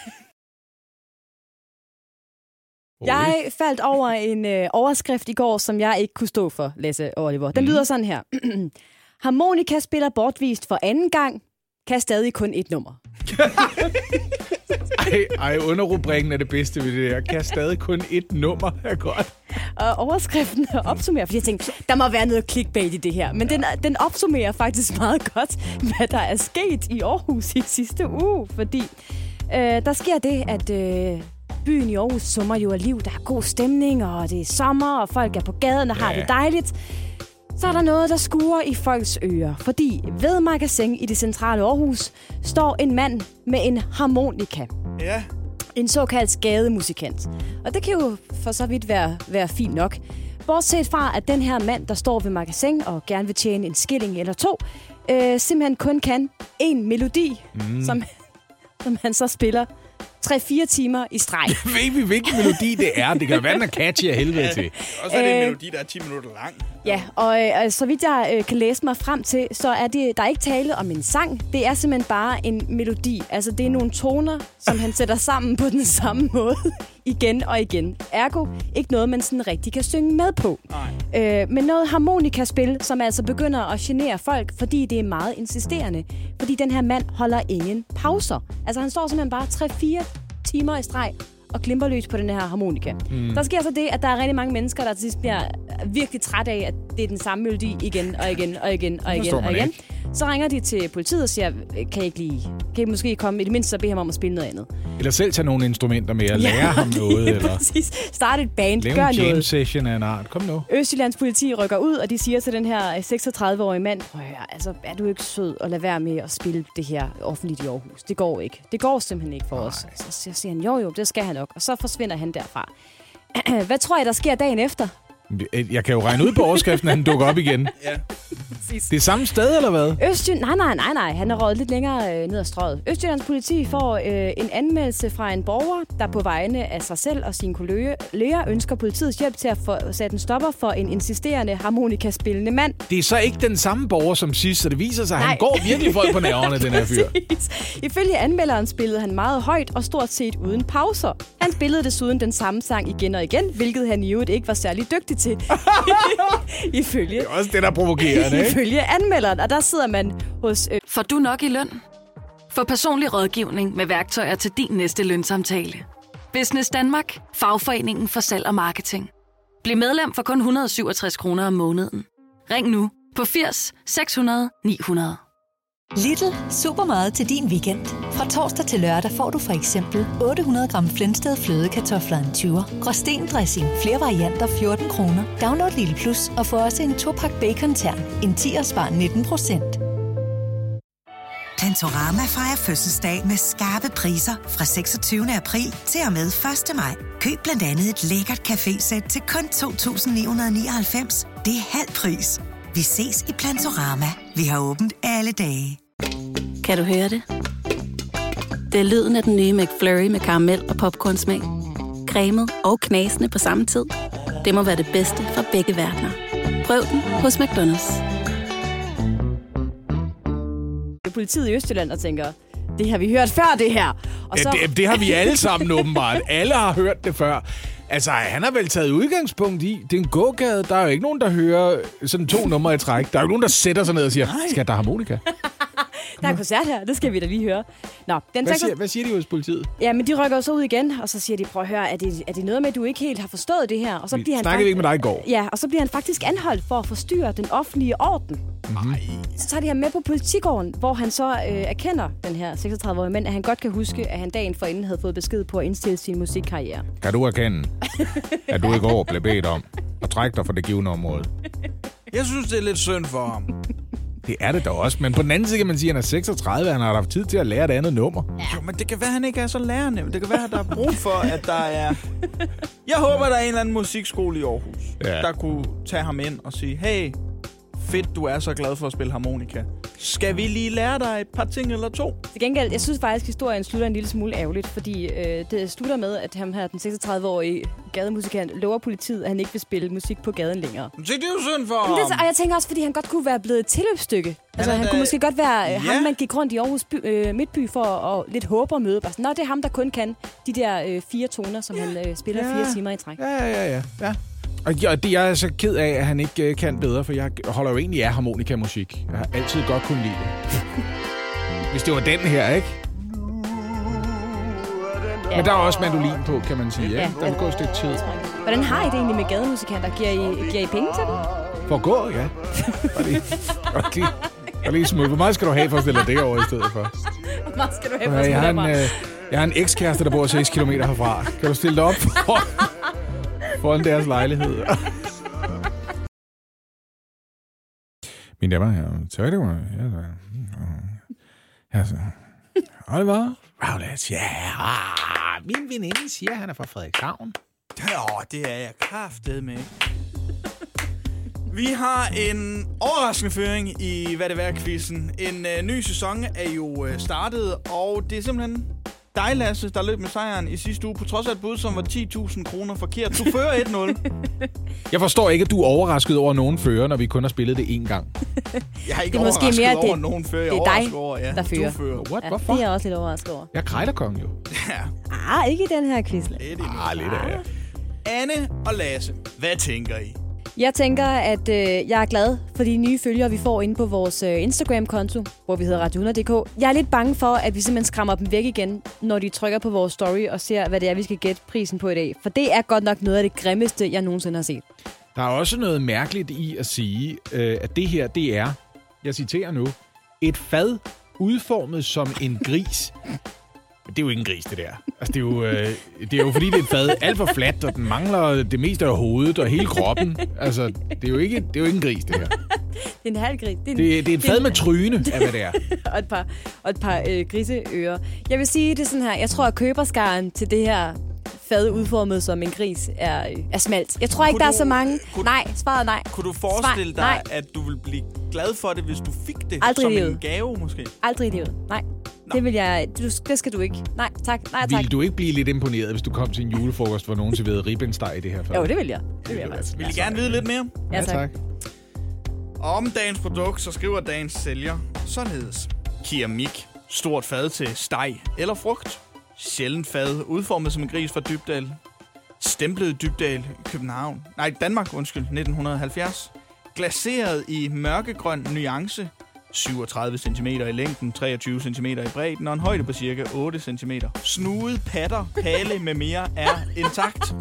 Jeg faldt over en øh, overskrift i går, som jeg ikke kunne stå for, Lasse Oliver. Den mm. lyder sådan her. Harmonika spiller bortvist for anden gang, kan stadig kun et nummer. ej, ej, underrubrikken er det bedste ved det her. Kan stadig kun et nummer, er godt. Og overskriften opsummerer, fordi jeg tænkte, der må være noget clickbait i det her. Men den, den opsummerer faktisk meget godt, hvad der er sket i Aarhus i sidste uge. Fordi øh, der sker det, at... Øh, byen i Aarhus summer jo af liv. Der er god stemning, og det er sommer, og folk er på gaden og har ja. det dejligt. Så er der noget, der skuer i folks ører. Fordi ved Magasin i det centrale Aarhus står en mand med en harmonika. Ja. En såkaldt gademusikant. Og det kan jo for så vidt være, være fint nok. Bortset fra, at den her mand, der står ved Magasin og gerne vil tjene en skilling eller to, øh, simpelthen kun kan en melodi, mm. som, som han så spiller tre-fire timer i streg. Ved vi, hvilken melodi det er? Det kan være, den er catchy af helvede til. Og så er det en melodi, der er ti minutter lang. Ja, og øh, så vidt jeg øh, kan læse mig frem til, så er det, der er ikke tale om en sang. Det er simpelthen bare en melodi. Altså, det er nogle toner, som han sætter sammen på den samme måde igen og igen. Ergo, ikke noget, man sådan rigtig kan synge med på. Øh, men noget harmonikaspil, som altså begynder at genere folk, fordi det er meget insisterende. Fordi den her mand holder ingen pauser. Altså, han står simpelthen bare tre-fire timer i streg og klimper løs på den her harmonika. Mm. Der sker så det, at der er rigtig mange mennesker, der til sidst bliver virkelig træt af, at det er den samme melodi igen og igen og igen og igen og igen. Så ringer de til politiet og siger, kan I ikke lige, kan I måske komme, i det mindste så bede ham om at spille noget andet. Eller selv tage nogle instrumenter med og lære ja, ham noget. Eller præcis. Start et band, lave gør en jam noget. session af en art. Kom nu. Østjyllands politi rykker ud, og de siger til den her seksogtredive-årige mand, prøv at høre, altså, er du ikke sød at lade være med at spille det her offentligt i Aarhus? Det går ikke. Det går simpelthen ikke for Ej. os. Så siger han, jo jo, det skal han nok. Og så forsvinder han derfra. Hvad tror jeg, der sker dagen efter? Jeg kan jo regne ud på overskriften, at han dukker op igen. Ja. Det er samme sted, eller hvad? Østjylland... Nej, nej, nej, nej. Han er røget lidt længere øh, ned ad strøget. Østjyllands politi får øh, en anmeldelse fra en borger, der på vegne af sig selv og sine kolleger ønsker politiets hjælp til at få sat en stopper for en insisterende harmonikaspillende mand. Det er så ikke den samme borger som sidst, så det viser sig, at nej. han går virkelig folk på nerverne, den her fyr. Ifølge anmelderen spillede han meget højt og stort set uden pauser. Han spillede desuden den samme sang igen og igen, hvilket han i øvrigt ikke var særlig dygtig til. Ifølge, det er også det, der provokerer det, ikke? Ifølge anmelderen, og der sidder man hos... Øh... Får du nok i løn? Få personlig rådgivning med værktøjer til din næste lønsamtale. Business Danmark, fagforeningen for salg og marketing. Bliv medlem for kun et hundrede og syvogtres kroner om måneden. Ring nu på firs seks hundrede ni hundrede. Lidl. Super meget til din weekend. Fra torsdag til lørdag får du for eksempel otte hundrede gram Flensted flødekartofler en tyver, Gråsten dressing, flere varianter fjorten kroner. Download Lidl Plus og få også en to-pakke bacon-tern, en tier spar nitten procent. Plantorama fejrer fødselsdag med skarpe priser fra seksogtyvende april til og med første maj. Køb blandt andet et lækkert cafésæt til kun to tusind ni hundrede nioghalvfems. Det er halv pris. Vi ses i Plantorama. Vi har åbent alle dage. Kan du høre det? Det er lyden af den nye McFlurry med karamel og popcornsmag. Cremet og knasende på samme tid. Det må være det bedste fra begge verdener. Prøv den hos McDonald's. Politiet i Østjylland og tænker, det har vi hørt før, det her. Og så... ja, det, det har vi alle sammen åbenbart. Alle har hørt det før. Altså, han har vel taget udgangspunkt i, det er en gågade. Der er jo ikke nogen, der hører sådan to numre i træk. Der er jo nogen, der sætter sig ned og siger, skal der harmonika? Der er en koncert her, det skal vi da lige høre. Nå, den hvad, siger, hvad siger de hos politiet? Ja, men de rykker så ud igen, og så siger de, prøv at høre, er det, er det noget med, at du ikke helt har forstået det her? Og så vi bliver han snakkede fakt... ikke med dig i går. Ja, og så bliver han faktisk anholdt for at forstyrre den offentlige orden. Mm-hmm. Så tager de ham med på politigården, hvor han så øh, erkender, den her seksogtredive-årige mand, at han godt kan huske, at han dagen forinden havde fået besked på at indstille sin musikkarriere. Kan du erkende, at du i går blev bedt om at trække dig fra det givne område? Jeg synes, det er lidt synd for ham. Det er det da også, men på den anden side kan man sige, at han er seksogtredive, han har haft tid til at lære et andet nummer. Ja. Jo, men det kan være, at han ikke er så lærende. Det kan være, at der er brug for, at der er... Jeg håber, der er en eller anden musikskole i Aarhus, ja. der kunne tage ham ind og sige, hey, fedt, du er så glad for at spille harmonika. Skal vi lige lære dig et par ting eller to? Til gengæld, jeg synes faktisk, at historien slutter en lille smule ærgerligt, fordi øh, det slutter med, at ham her, den seksogtredive-årige gademusikant, lover politiet, at han ikke vil spille musik på gaden længere. Så det er jo synd for ham. Det, og jeg tænker også, fordi han godt kunne være blevet et tilløbsstykke. Altså, han, han kunne måske godt være ja. ham, man gik rundt i Aarhus by, øh, Midtby for at lidt håbe at møde. Bare sådan, nå, det er ham, der kun kan de der øh, fire toner, som ja. han øh, spiller ja. fire timer i træk. Ja, ja, ja, ja. ja. Og jeg, det, jeg er så ked af, at han ikke øh, kan bedre, for jeg holder jo egentlig af harmonikamusik. Jeg har altid godt kunnet lide det. Hvis det var den her, ikke? Ja. Men der er også mandolin på, kan man sige. Ja, ja. Der vil gå et stykke tid. Hvordan har I det egentlig med gademusikanter? Giver I, giver I penge til dem? For at gå, ja. Bare lige, bare lige, bare lige smule. Hvor meget skal du have for at stille det over i stedet for? Hvor meget skal du have for at stille det over? Øh, jeg har en ekskæreste, der bor seks kilometer herfra. Kan du stille dig op for, foran deres lejlighed? Mine damer her, tør det mig. Ja, så. Oliver. Rowlett, ja. Min veninde siger, at han er fra Frederikshavn. Ja, det er jeg kraftedeme. Vi har en overraskende føring i Hvad det Værd-quizzen. En øh, ny sæson er jo øh, startet, og det er simpelthen dig, Lasse, der løb med sejren i sidste uge, på trods af et bud, som var ti tusind kroner forkert. Du fører et nul. Jeg forstår ikke, at du er overrasket over nogen fører, når vi kun har spillet det én gang. Jeg har ikke det er overrasket mere, over det, nogen fører. Det er dig, over, ja. der fører. Du fører. What? Ja, Hvorfor? det er jeg også lidt overrasket over. Jeg er krejlerkongen jo. Ja. Ah, ikke i den her quiz. Lidt ah, lidt af Anne og Lasse, hvad tænker I? Jeg tænker, at øh, jeg er glad for de nye følgere, vi får inde på vores øh, Instagram-konto, hvor vi hedder Radio hundrede punktum d k. Jeg er lidt bange for, at vi simpelthen skræmmer dem væk igen, når de trykker på vores story og ser, hvad det er, vi skal gætte prisen på i dag. For det er godt nok noget af det grimmeste, jeg nogensinde har set. Der er også noget mærkeligt i at sige, øh, at det her, det er, jeg citerer nu, Et fad udformet som en gris. Men det er jo ikke en gris, det der. Altså, det er jo, øh, det er jo fordi, det er et fad alt for fladt, og den mangler det meste af hovedet og hele kroppen. Altså, det er jo ikke, det er jo ikke en gris, det her. Det er en halv gris. Det er, en, det, det er et fad med tryne, af hvad det er. og et par, og et par øh, griseører. Jeg vil sige det sådan her. Jeg tror, at køberskaren til det her fad udformet som en gris er, øh, er smalt. Jeg tror kunne ikke, der du, er så mange... Kunne, nej, svaret nej. Kunne du forestille Svar, dig, nej. at du ville blive glad for det, hvis du fik det Aldrig som livet. en gave, måske? Aldrig i livet. Nej. Nå. Det vil jeg... Du, det skal du ikke. Nej, tak. Nej, tak. Vil du ikke blive lidt imponeret, hvis du kom til en julefrokost, hvor nogen serverede ribbensteg i det her fad? Jo, det vil jeg. Det vil jeg faktisk. Vil I gerne vide lidt mere? Ja, tak. Ja, tak. Om dagens produkt, så skriver dagens sælger således. Keramik. Stort fad til steg eller frugt. Sjældent fad. Udformet som en gris fra Dybdal. Stemplet Dybdal, København. Nej, Danmark, undskyld, nitten halvfjerds. Glaseret i mørkegrøn nuance. syvogtredive centimeter i længden, treogtyve centimeter i bredden og en højde på cirka otte centimeter. Snude, patter, hale med mere er intakt.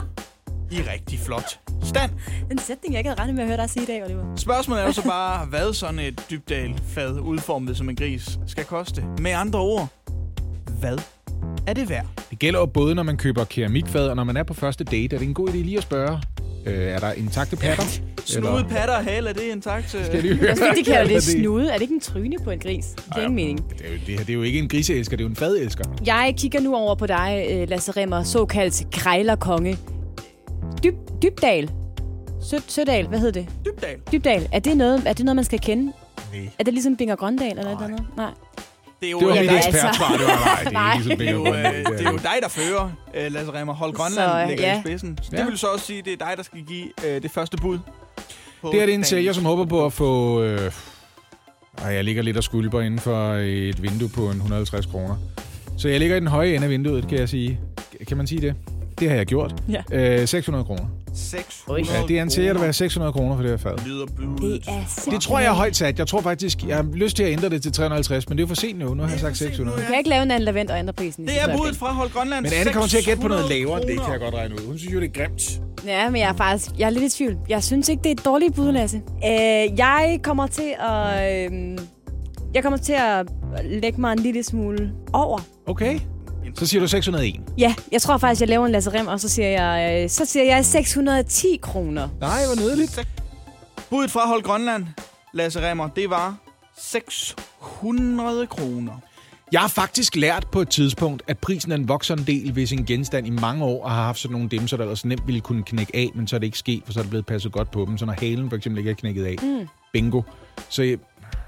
I rigtig flot stand. En sætning, jeg ikke havde regnet med at høre dig sige i dag, Oliver. Spørgsmålet er jo så bare, hvad sådan et Dybdal-fad udformet som en gris skal koste. Med andre ord, hvad er det værd? Det gælder jo både, når man køber keramikfad, og når man er på første date. Er det en god idé lige at spørge, øh, er der intakte patter? Snude, patter og hale, er det intakt? Skal de høre? Jeg synes, de kalder det snude. Er det ikke en tryne på en gris? Det er ingen mening. Det er, jo, det, her, det er jo ikke en griseelsker, det er jo en fadelsker. Jeg kigger nu over på dig, Lasse Rimmer, såkaldt grejlerkonge. Dyb, Dybdal. Sø, Sødal, hvad hedder det? Dybdal. Dybdal. Er det noget, er det noget man skal kende? Nej. Er det ligesom Binger Grøndal eller noget? Nej. Det, er jo, det var mit ekspertsvar, det var nej. Det er, ligesom det, er jo, øh, det er jo dig, der fører, uh, Lasse Rimmer. Hold Grønland ligger ja. i spidsen. Så det ja. vil så også sige, det er dig, der skal give uh, det første bud. Det er det en sælger, som håber på at få... Øh, ej, jeg ligger lidt og skulper inden for et vindue på en hundrede og halvtreds kroner. Så jeg ligger i den høje ende af vinduet, kan jeg sige. Kan man sige det? Det har jeg gjort. Ja. Øh, seks hundrede kroner. seks hundrede Ja, det er en sælger, der vil have seks hundrede kroner for det her fad. Det er Det tror jeg er højt sat. Jeg tror faktisk, jeg har lyst til at ændre det til tre hundrede og halvtreds, men det er for sent nu. Nu har jeg sagt seks hundrede. Du kan ikke lave en anden lavend og ændre prisen. Det er budet fra Hold Grønland. Men Anne kommer til at gætte på noget lavere, det kan jeg godt regne ud. Hun synes jo, det er grimt. Ja, men jeg er faktisk jeg er lidt i tvivl. Jeg synes ikke, det er et dårligt bud, Lasse. Øh, jeg kommer til at... Øh, jeg kommer til at lægge mig en lille smule over. Okay. Så siger du seks hundrede og en. Ja, jeg tror faktisk, jeg laver en Lasse Rim, og så siger jeg, så siger jeg seks hundrede og ti kroner. Nej, hvor nydeligt. Budet fra Hold Grønland, Lasse Rimmer, det var seks hundrede kroner. Jeg har faktisk lært på et tidspunkt, at prisen er en voksende del, hvis en genstand i mange år har haft sådan nogle dimser, der ellers nemt ville kunne knække af, men så er det ikke sket, for så er det blevet passet godt på dem. Så når halen for eksempel ikke er knækket af. Mm. Bingo. Så jeg,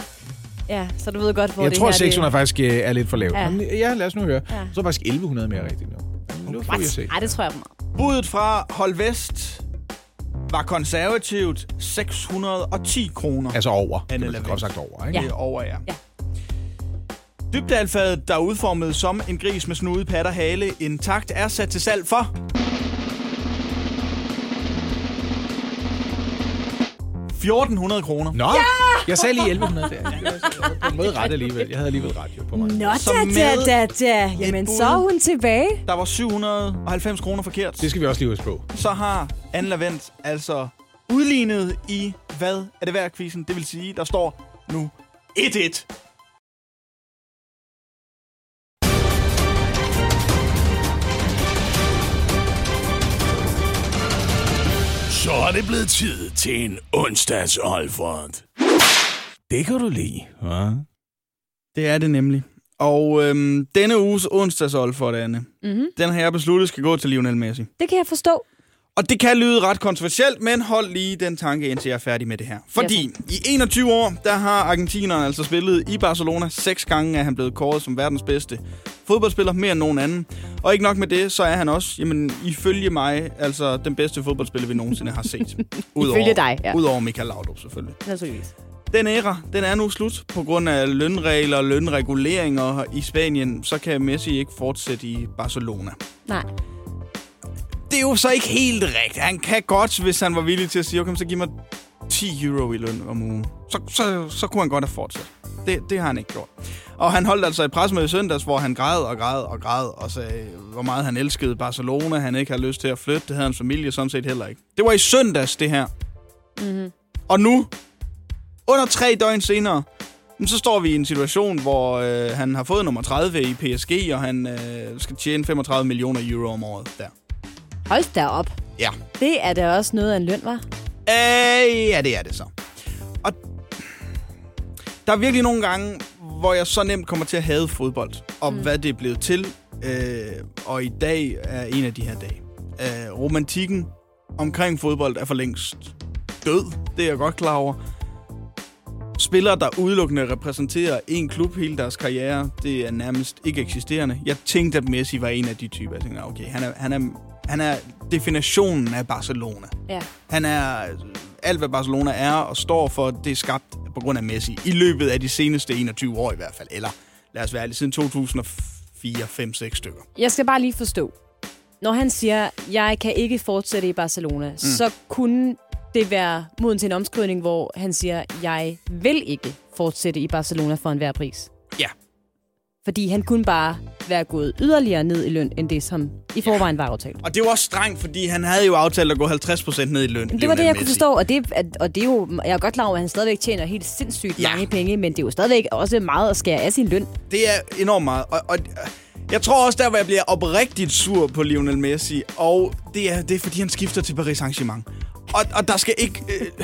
ja, så du ved godt, hvor jeg det tror, her... Jeg tror, seks hundrede det... faktisk er lidt for lavt. Ja, men, ja lad os nu høre. Ja. Så er faktisk elleve hundrede mere rigtigt nu. Nu får vi se. Ej, det tror jeg på meget. Budet fra Hold Vest var konservativt seks hundrede og ti kroner. Altså over. Det er godt sagt over, ikke? Ja. Det er over, ja. ja. Dybdalfadet, der er udformet som en gris med snude, patter, hale, intakt, er sat til salg for... fjorten hundrede kroner. Nå, ja! Jeg sagde lige elleve hundrede der. Jeg var på en måde ret alligevel. Jeg havde alligevel ret jo på mig. Nå, da, da, da, da. Jamen, så er hun tilbage. Der var syv hundrede og halvfems kroner forkert. Det skal vi også lige huske på. Så har Anne Lavendt altså udlignet i, hvad er det værd, quizzen? Det vil sige, der står nu et et. Så er det blevet tid til en onsdags Olfert. Det kan du lide, hva'? Det er det nemlig. Og øhm, denne uges onsdags Olfert, Anne, mm-hmm. den har jeg besluttet skal gå til Lionel Messi. Det kan jeg forstå. Og det kan lyde ret kontroversielt, men hold lige den tanke, indtil jeg er færdig med det her. Fordi ja, i enogtyve år, der har argentineren altså spillet i Barcelona. Seks gange er han blevet kåret som verdens bedste fodboldspiller, mere end nogen anden. Og ikke nok med det, så er han også, jamen, ifølge mig, altså den bedste fodboldspiller, vi nogensinde har set. Udover, ifølge dig, ja. Udover Michael Laudrup, selvfølgelig. Naturligvis. Den æra, den er nu slut. På grund af lønregler og lønreguleringer i Spanien, så kan Messi ikke fortsætte i Barcelona. Nej. Det er jo så ikke helt rigtigt. Han kan godt, hvis han var villig til at sige, okay, så giv mig ti euro i løn om ugen. Så, så, så kunne han godt have fortsat. Det, det har han ikke gjort. Og han holdt altså et pressemøde i søndags, hvor han græd og græd og græd og sagde, hvor meget han elskede Barcelona. Han ikke havde lyst til at flytte. Det havde hans familie sådan set heller ikke. Det var i søndags, det her. Mm-hmm. Og nu, under tre døgn senere, Men så står vi i en situation, hvor øh, han har fået nummer tredive i P S G, og han øh, skal tjene femogtredive millioner euro om året der. Hold da op. Ja. Det er da også noget af en løn, hva'? Øh, ja, det er det så. Og der er virkelig nogle gange, hvor jeg så nemt kommer til at hade fodbold, og mm. hvad det er blevet til. Øh, og i dag er en af de her dage. Øh, romantikken omkring fodbold er for længst død. Det er jeg godt klar over. Spillere, der udelukkende repræsenterer en klub hele deres karriere, det er nærmest ikke eksisterende. Jeg tænkte, at Messi var en af de typer. Jeg tænkte, okay, han er, han er, han er definitionen af Barcelona. Ja. Han er alt, hvad Barcelona er og står for, det er skabt på grund af Messi. I løbet af de seneste enogtyve år i hvert fald. Eller lad os være ærlig, siden to tusind og fire, fem, seks stykker. Jeg skal bare lige forstå. Når han siger, jeg kan ikke fortsætte i Barcelona, mm. så kunne det være moden til en omskrivning, hvor han siger, jeg vil ikke fortsætte i Barcelona for enhver pris. Ja. Fordi han kunne bare være gået yderligere ned i løn, end det, som i forvejen var aftalt. Og det var også strengt, fordi han havde jo aftalt at gå halvtreds procent ned i løn. Det var det, jeg kunne forstå, og det, og det er jo, jeg er godt klar over, at han stadigvæk tjener helt sindssygt ja. mange penge, men det er jo stadigvæk også meget at skære af sin løn. Det er enormt meget, og, og jeg tror også, der hvor jeg bliver oprigtigt sur på Lionel Messi, og det er, det er fordi han skifter til Paris Saint-Germain. Og, og der skal ikke... Øh,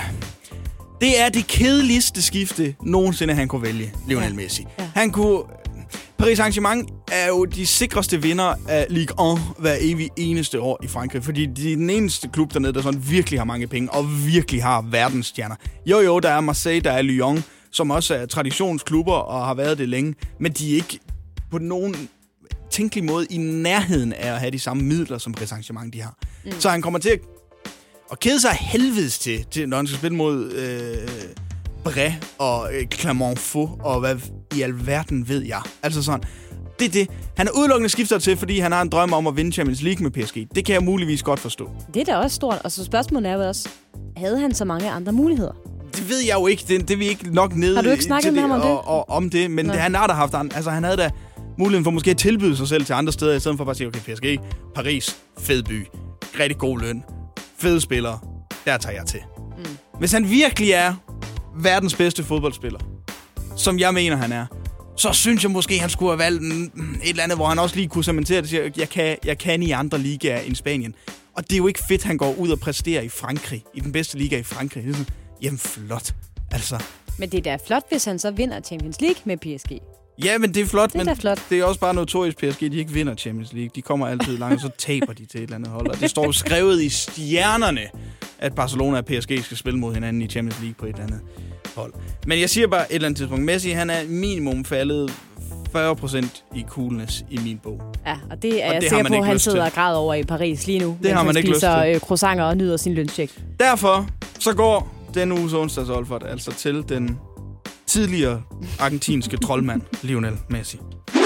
det er det kedeligste skifte nogensinde, han kunne vælge, Lionel ja. Messi. Ja. Han kunne... Paris Saint-Germain er jo de sikreste vinder af Ligue et hver evig eneste år i Frankrig, fordi de er den eneste klub dernede, der sådan virkelig har mange penge og virkelig har verdensstjerner. Jo jo, der er Marseille, der er Lyon, som også er traditionsklubber og har været det længe, men de er ikke på nogen tænkelig måde i nærheden af at have de samme midler, som Paris Saint-Germain de har. Mm. Så han kommer til at, at kede sig helvedes til, til, når han skal spille mod øh, Bré og øh, Clermont-Foot og hvad i alverden ved jeg. Altså sådan, det er det. Han er udelukkende skifter til, fordi han har en drøm om at vinde Champions League med P S G. Det kan jeg muligvis godt forstå. Det er da også stort, og så spørgsmålet er jo også, havde han så mange andre muligheder? Det ved jeg jo ikke. Det, det er vi ikke nok nede har du ikke snakket med ham om det? Og, og, om det, men det, han har da haft andre. Altså, han havde da muligheden for måske at tilbyde sig selv til andre steder, i stedet for bare at sige, okay, P S G, Paris, fed by, rigtig god løn, fede spillere, der tager jeg til. Mm. Hvis han virkelig er verdens bedste fodboldspiller, som jeg mener, han er, så synes jeg måske, han skulle have valgt et eller andet, hvor han også lige kunne cementere det, siger, jeg kan, jeg kan i andre ligaer end Spanien. Og det er jo ikke fedt, han går ud og præsterer i Frankrig, i den bedste liga i Frankrig. Det er sådan, jamen flot, altså. Men det er da flot, hvis han så vinder Champions League med P S G. Ja, men det er flot, det er men flot. Det er også bare notorisk P S G, de ikke vinder Champions League. De kommer altid langt, og så taber de til et eller andet hold. Og det står jo skrevet i stjernerne, at Barcelona og P S G skal spille mod hinanden i Champions League på et eller andet hold. Men jeg siger bare et eller andet tidspunkt, Messi, han er minimum faldet fyrre procent i coolness i min bog. Ja, og det er og jeg det sikker på, at han sidder og græder over i Paris lige nu. Det har man ikke lyst til. Han spiser croissanter og nyder sin løncheck. Derfor så går den uges onsdags Olfert altså til den tidligere argentinske troldmand, Lionel Messi.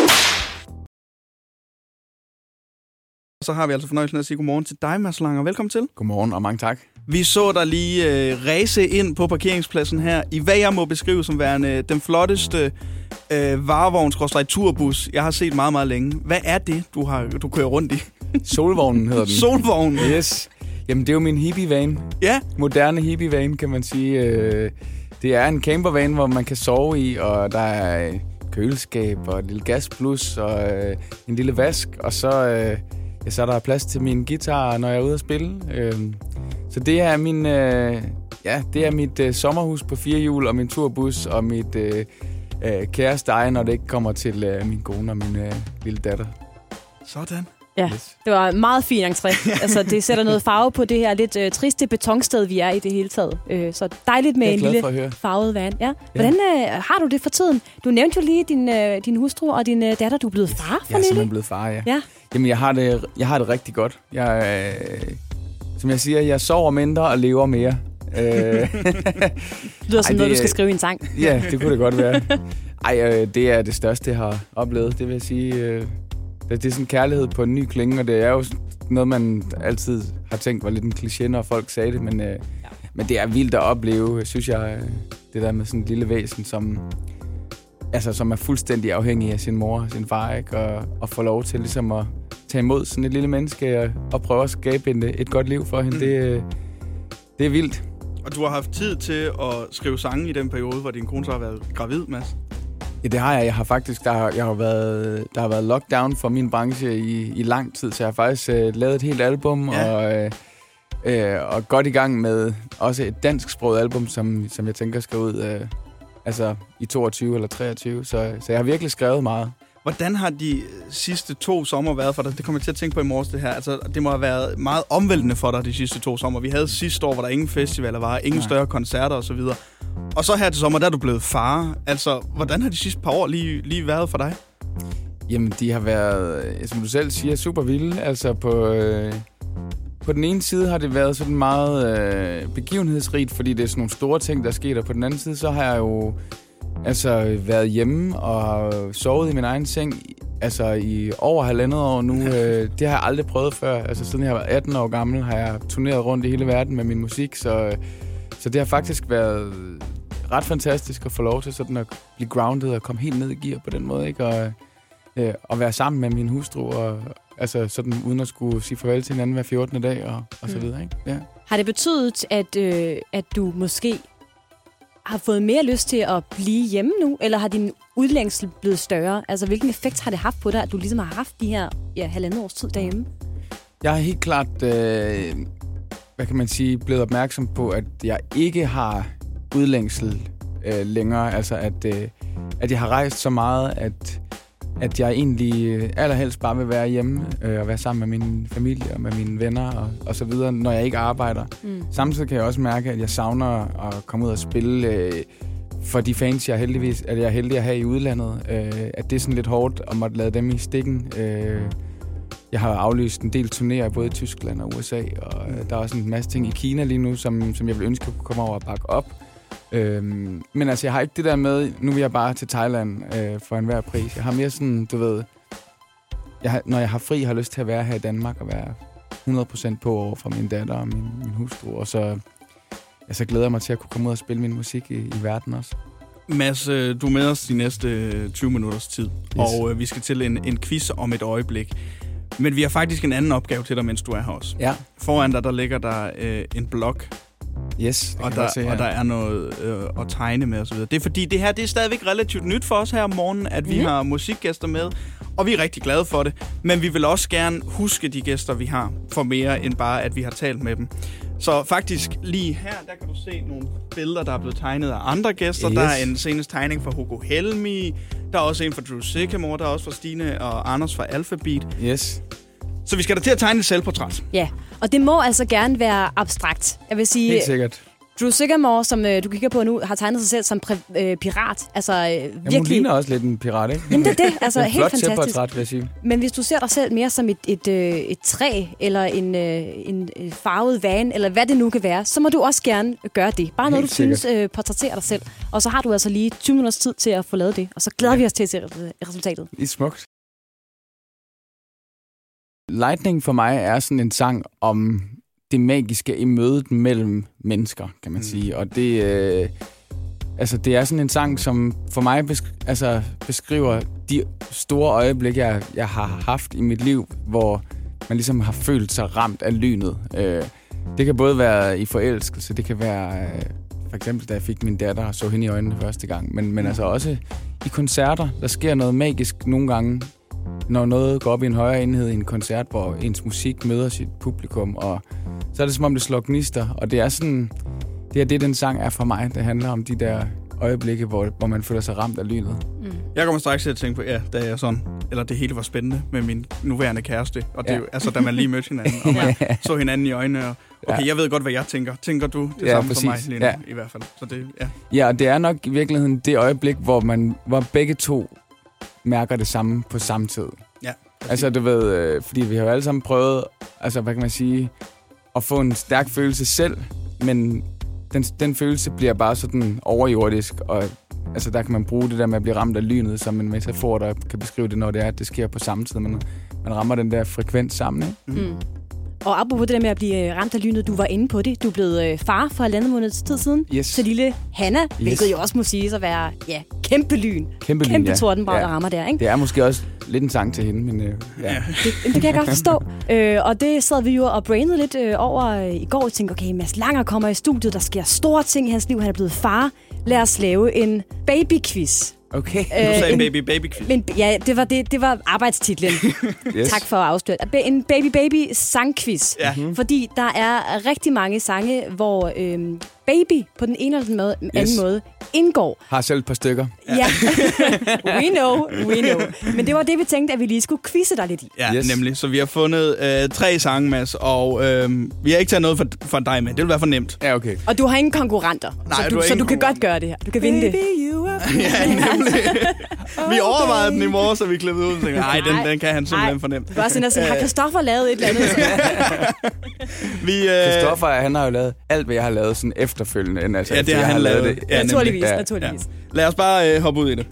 Så har vi altså fornøjelsen af at sige godmorgen til dig, Mads Langer. Velkommen til. Godmorgen, og mange tak. Vi så dig lige øh, ræse ind på parkeringspladsen her, i hvad jeg må beskrive som værende den flotteste øh, varevogns-turbus, jeg har set meget, meget længe. Hvad er det, du, har, du kører rundt i? Solvognen hedder den. Solvognen? Yes. Jamen, det er jo min hippie-van. Ja. Moderne hippie-van, kan man sige. Det er en campervan, hvor man kan sove i, og der er køleskab og et lille gasplus og en lille vask, og så, ja, så er der plads til min guitar, når jeg er ude at spille. Så det er min, ja, det er mit sommerhus på fire hjul, og min turbus, og mit kæreste eje, når det ikke kommer til min kone og min lille datter. Sådan. Ja, yes. Det var en meget fin entré. Altså, det sætter noget farve på det her lidt øh, triste betonsted, vi er i det hele taget. Øh, så dejligt med en lille farvet van. Ja. Hvordan øh, har du det for tiden? Du nævnte jo lige din, øh, din hustru og din øh, datter. Du er blevet far for nylig. Jeg er simpelthen blevet far, ja. ja. Jamen, jeg har det, jeg har det rigtig godt. Jeg, øh, som jeg siger, jeg sover mindre og lever mere. Øh, det lyder som noget, du skal skrive i en sang. Ja, det kunne det godt være. Ej, øh, det er det største, jeg har oplevet. Det vil jeg sige... Øh, Det er sådan kærlighed på en ny klinge, og det er jo noget, man altid har tænkt var lidt en kliché, når folk sagde det, men, øh, ja. men det er vildt at opleve, synes jeg, det der med sådan et lille væsen, som, altså, som er fuldstændig afhængig af sin mor og sin far, ikke? Og, og få lov til ligesom at tage imod sådan et lille menneske og, og prøve at skabe et, et godt liv for hende. Mm. Det, det er vildt. Og du har haft tid til at skrive sange i den periode, hvor din kone så har været gravid, Mads? Ja, det har jeg. Jeg har faktisk, der har, jeg har været, der har været lockdown for min branche i, i lang tid, så jeg har faktisk øh, lavet et helt album, ja. og, øh, øh, og godt i gang med også et dansksproget album, som, som jeg tænker skal ud øh, altså i toogtyve eller treogtyve, så, så jeg har virkelig skrevet meget. Hvordan har de sidste to sommer været for dig? Det kommer jeg til at tænke på i morges, det her. Altså, det må have været meget omvæltende for dig de sidste to sommer. Vi havde sidste år, hvor der ingen festivaler var, ingen Nej. større koncerter osv. Og så her til sommer, der er du blevet far. Altså, hvordan har de sidste par år lige, lige været for dig? Jamen, de har været, som du selv siger, super vilde. Altså, på, øh, på den ene side har det været sådan meget øh, begivenhedsrigt, fordi det er sådan nogle store ting, der sker. Og på den anden side, så har jeg jo altså været hjemme og sovet i min egen seng altså i over halvandet år nu. Øh, det har jeg aldrig prøvet før. Altså, siden jeg var atten år gammel, har jeg turneret rundt i hele verden med min musik, så... Så det har faktisk været ret fantastisk at få lov til sådan at blive grounded og komme helt ned i gear på den måde, ikke? Og, øh, og være sammen med min hustru, og, altså sådan uden at skulle sige farvel til hinanden hver fjortende dag og, og så videre, ikke? Ja. Har det betydet, at, øh, at du måske har fået mere lyst til at blive hjemme nu, eller har din udlængsel blevet større? Altså, hvilken effekt har det haft på dig, at du ligesom har haft de her ja, halvandet års tid derhjemme? Jeg har helt klart... Øh hvad kan man sige, blevet opmærksom på, at jeg ikke har udlængsel øh, længere. Altså, at, øh, at jeg har rejst så meget, at, at jeg egentlig allerhelst bare vil være hjemme øh, og være sammen med min familie og med mine venner og, og så videre, når jeg ikke arbejder. Mm. Samtidig kan jeg også mærke, at jeg savner at komme ud og spille øh, for de fans, jeg er, heldigvis, at jeg er heldig at have i udlandet. Øh, at det er sådan lidt hårdt at måtte lade dem i stikken. Øh, Jeg har aflyst en del turnéer både i Tyskland og U S A, og der er også en masse ting i Kina lige nu, som, som jeg vil ønske at kunne komme over og bakke op. Øhm, men altså, jeg har ikke det der med, nu vil jeg bare til Thailand øh, for enhver pris. Jeg har mere sådan, du ved, jeg har, når jeg har fri, har jeg lyst til at være her i Danmark og være hundrede procent på over for min datter og min, min hustru. Og så, ja, så glæder jeg mig til at kunne komme ud og spille min musik i, i verden også. Mads, du er med os de næste tyve minutters tid, yes. og øh, vi skal til en, en quiz om et øjeblik. Men vi har faktisk en anden opgave til dig, mens du er her også. Ja. Foran dig, der ligger der øh, en blok. Yes, det og, kan der, se, ja. og der er noget øh, at tegne med osv. Det er fordi, det her det er stadigvæk relativt nyt for os her om morgenen, at vi mm. har musikgæster med. Og vi er rigtig glade for det. Men vi vil også gerne huske de gæster, vi har, for mere end bare, at vi har talt med dem. Så faktisk lige her, der kan du se nogle billeder, der er blevet tegnet af andre gæster. Yes. Der er en senest tegning fra Hugo Helmi. Der er også en fra Drew Sycamore. Der er også fra Stine og Anders fra Alphabet. Yes. Så vi skal da til at tegne et selvportræt. Ja, og det må altså gerne være abstrakt. Jeg vil sige, helt sikkert. Drew Sycamore, som øh, du kigger på nu, har tegnet sig selv som præ- øh, pirat. Altså øh, virkelig... Jamen, hun ligner også lidt en pirat, ikke? Jamen, det er det. Altså, helt flot fantastisk. Selvportræt, vil jeg sige. Men hvis du ser dig selv mere som et, et, øh, et træ, eller en, øh, en farvet van, eller hvad det nu kan være, så må du også gerne gøre det. Bare når du synes, øh, portrætterer dig selv. Og så har du altså lige tyve minutters tid til at få lavet det. Og så glæder ja. vi os til at se resultatet. Det er smukt. Lightning for mig er sådan en sang om det magiske i mødet mellem mennesker, kan man mm. sige. Og det, øh, altså, det er sådan en sang, som for mig besk- altså, beskriver de store øjeblikke, jeg, jeg har haft i mit liv, hvor man ligesom har følt sig ramt af lynet. Øh, det kan både være i forelskelse, det kan være øh, for eksempel, da jeg fik min datter og så hende i øjnene første gang, men, men altså også i koncerter, der sker noget magisk nogle gange, når noget går op i en højere enhed i en koncert, hvor ens musik møder sit publikum, og så er det som om det slår gnister, og det er sådan, det er det, den sang er for mig. Det handler om de der øjeblikke, hvor, hvor man føler sig ramt af lynet. Mm. Jeg kommer straks til at tænke på, ja, da jeg sådan, eller det hele var spændende med min nuværende kæreste, og det, ja. altså da man lige mødte hinanden, og man så hinanden i øjnene, og okay, ja. jeg ved godt, hvad jeg tænker. Tænker du det ja, samme præcis. For mig lige nu, ja. i hvert fald? Så det, ja. ja, og det er nok i virkeligheden det øjeblik, hvor man, hvor begge to mærker det samme på samme tid. Ja. Altså, du ved, øh, fordi vi har jo alle sammen prøvet, altså, hvad kan man sige, at få en stærk følelse selv, men den, den følelse bliver bare sådan overjordisk, og altså, der kan man bruge det der med at blive ramt af lynet som en metafor, der kan beskrive det, når det er, at det sker på samme tid. Man, man rammer den der frekvens sammen, ikke? Mm. Og apropos det der med at blive ramt af lynet, du var inde på det. Du er blevet far for halvandet måneds tid siden yes. til lille Hanna, yes. hvilket jo også må siges at være ja, kæmpe lyn. Kæmpe lyn, Kæmpe ja. tordenbrag, Ja. der rammer der, ikke? Det er måske også lidt en sang til hende, men øh, ja. Det, det kan jeg godt forstå. øh, og det sad vi jo og brainede lidt øh, over øh, i går og tænkte, okay, Mads Langer kommer i studiet, der sker store ting i hans liv, han er blevet far. Lad os lave en babyquiz. Okay. Du sagde en, baby, baby quiz. Men, ja, det var, det, det var arbejdstitlen. Yes. Tak for at afsløre. En baby baby sangquiz. Ja. Fordi der er rigtig mange sange, hvor øhm, baby på den ene eller den måde, anden Yes. måde indgår. Har selv et par stykker. Ja. we know, we know. Men det var det, vi tænkte, at vi lige skulle quizze dig lidt i. Ja, Yes. nemlig. Så vi har fundet øh, tre sange, Mads, og øh, vi har ikke taget noget for, for dig med. Det vil være for nemt. Ja, okay. Og du har ingen konkurrenter, Nej, så du du, har så ingen du kan godt gøre det her. Du kan vinde det. Ja, nemlig. Vi overvejede den i morges, så vi klippede ud og tænkte, nej, den, den kan han simpelthen Ej, for nemt. Du kan også ind og sige, har Christoffer lavet et eller andet? Vi, øh, Christoffer, han har jo lavet alt, hvad jeg har lavet sådan efterfølgende. End, altså, Ja, det efter har jeg han lavet. det. Ja, Naturligvis, Ja. naturligvis. lad os bare øh, hoppe ud i det.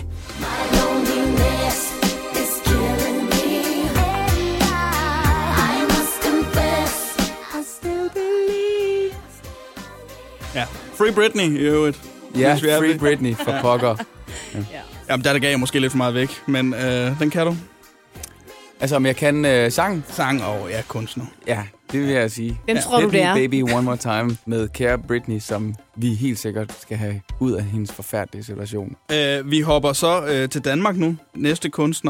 Ja, Free Britney i øvrigt. Ja, Hvis vi er Free ved- Britney for pokker. Jamen, der, der gav jeg måske lidt for meget væk, men øh, den kan du. Altså, om jeg kan øh, sang? Sang og ja, kunstner. Ja, det vil jeg sige. Hvem tror du, Hit det Me er? Baby One More Time med Kære Britney, som vi helt sikkert skal have ud af hendes forfærdelige situation. Øh, vi hopper så øh, til Danmark nu. Næste kunstner.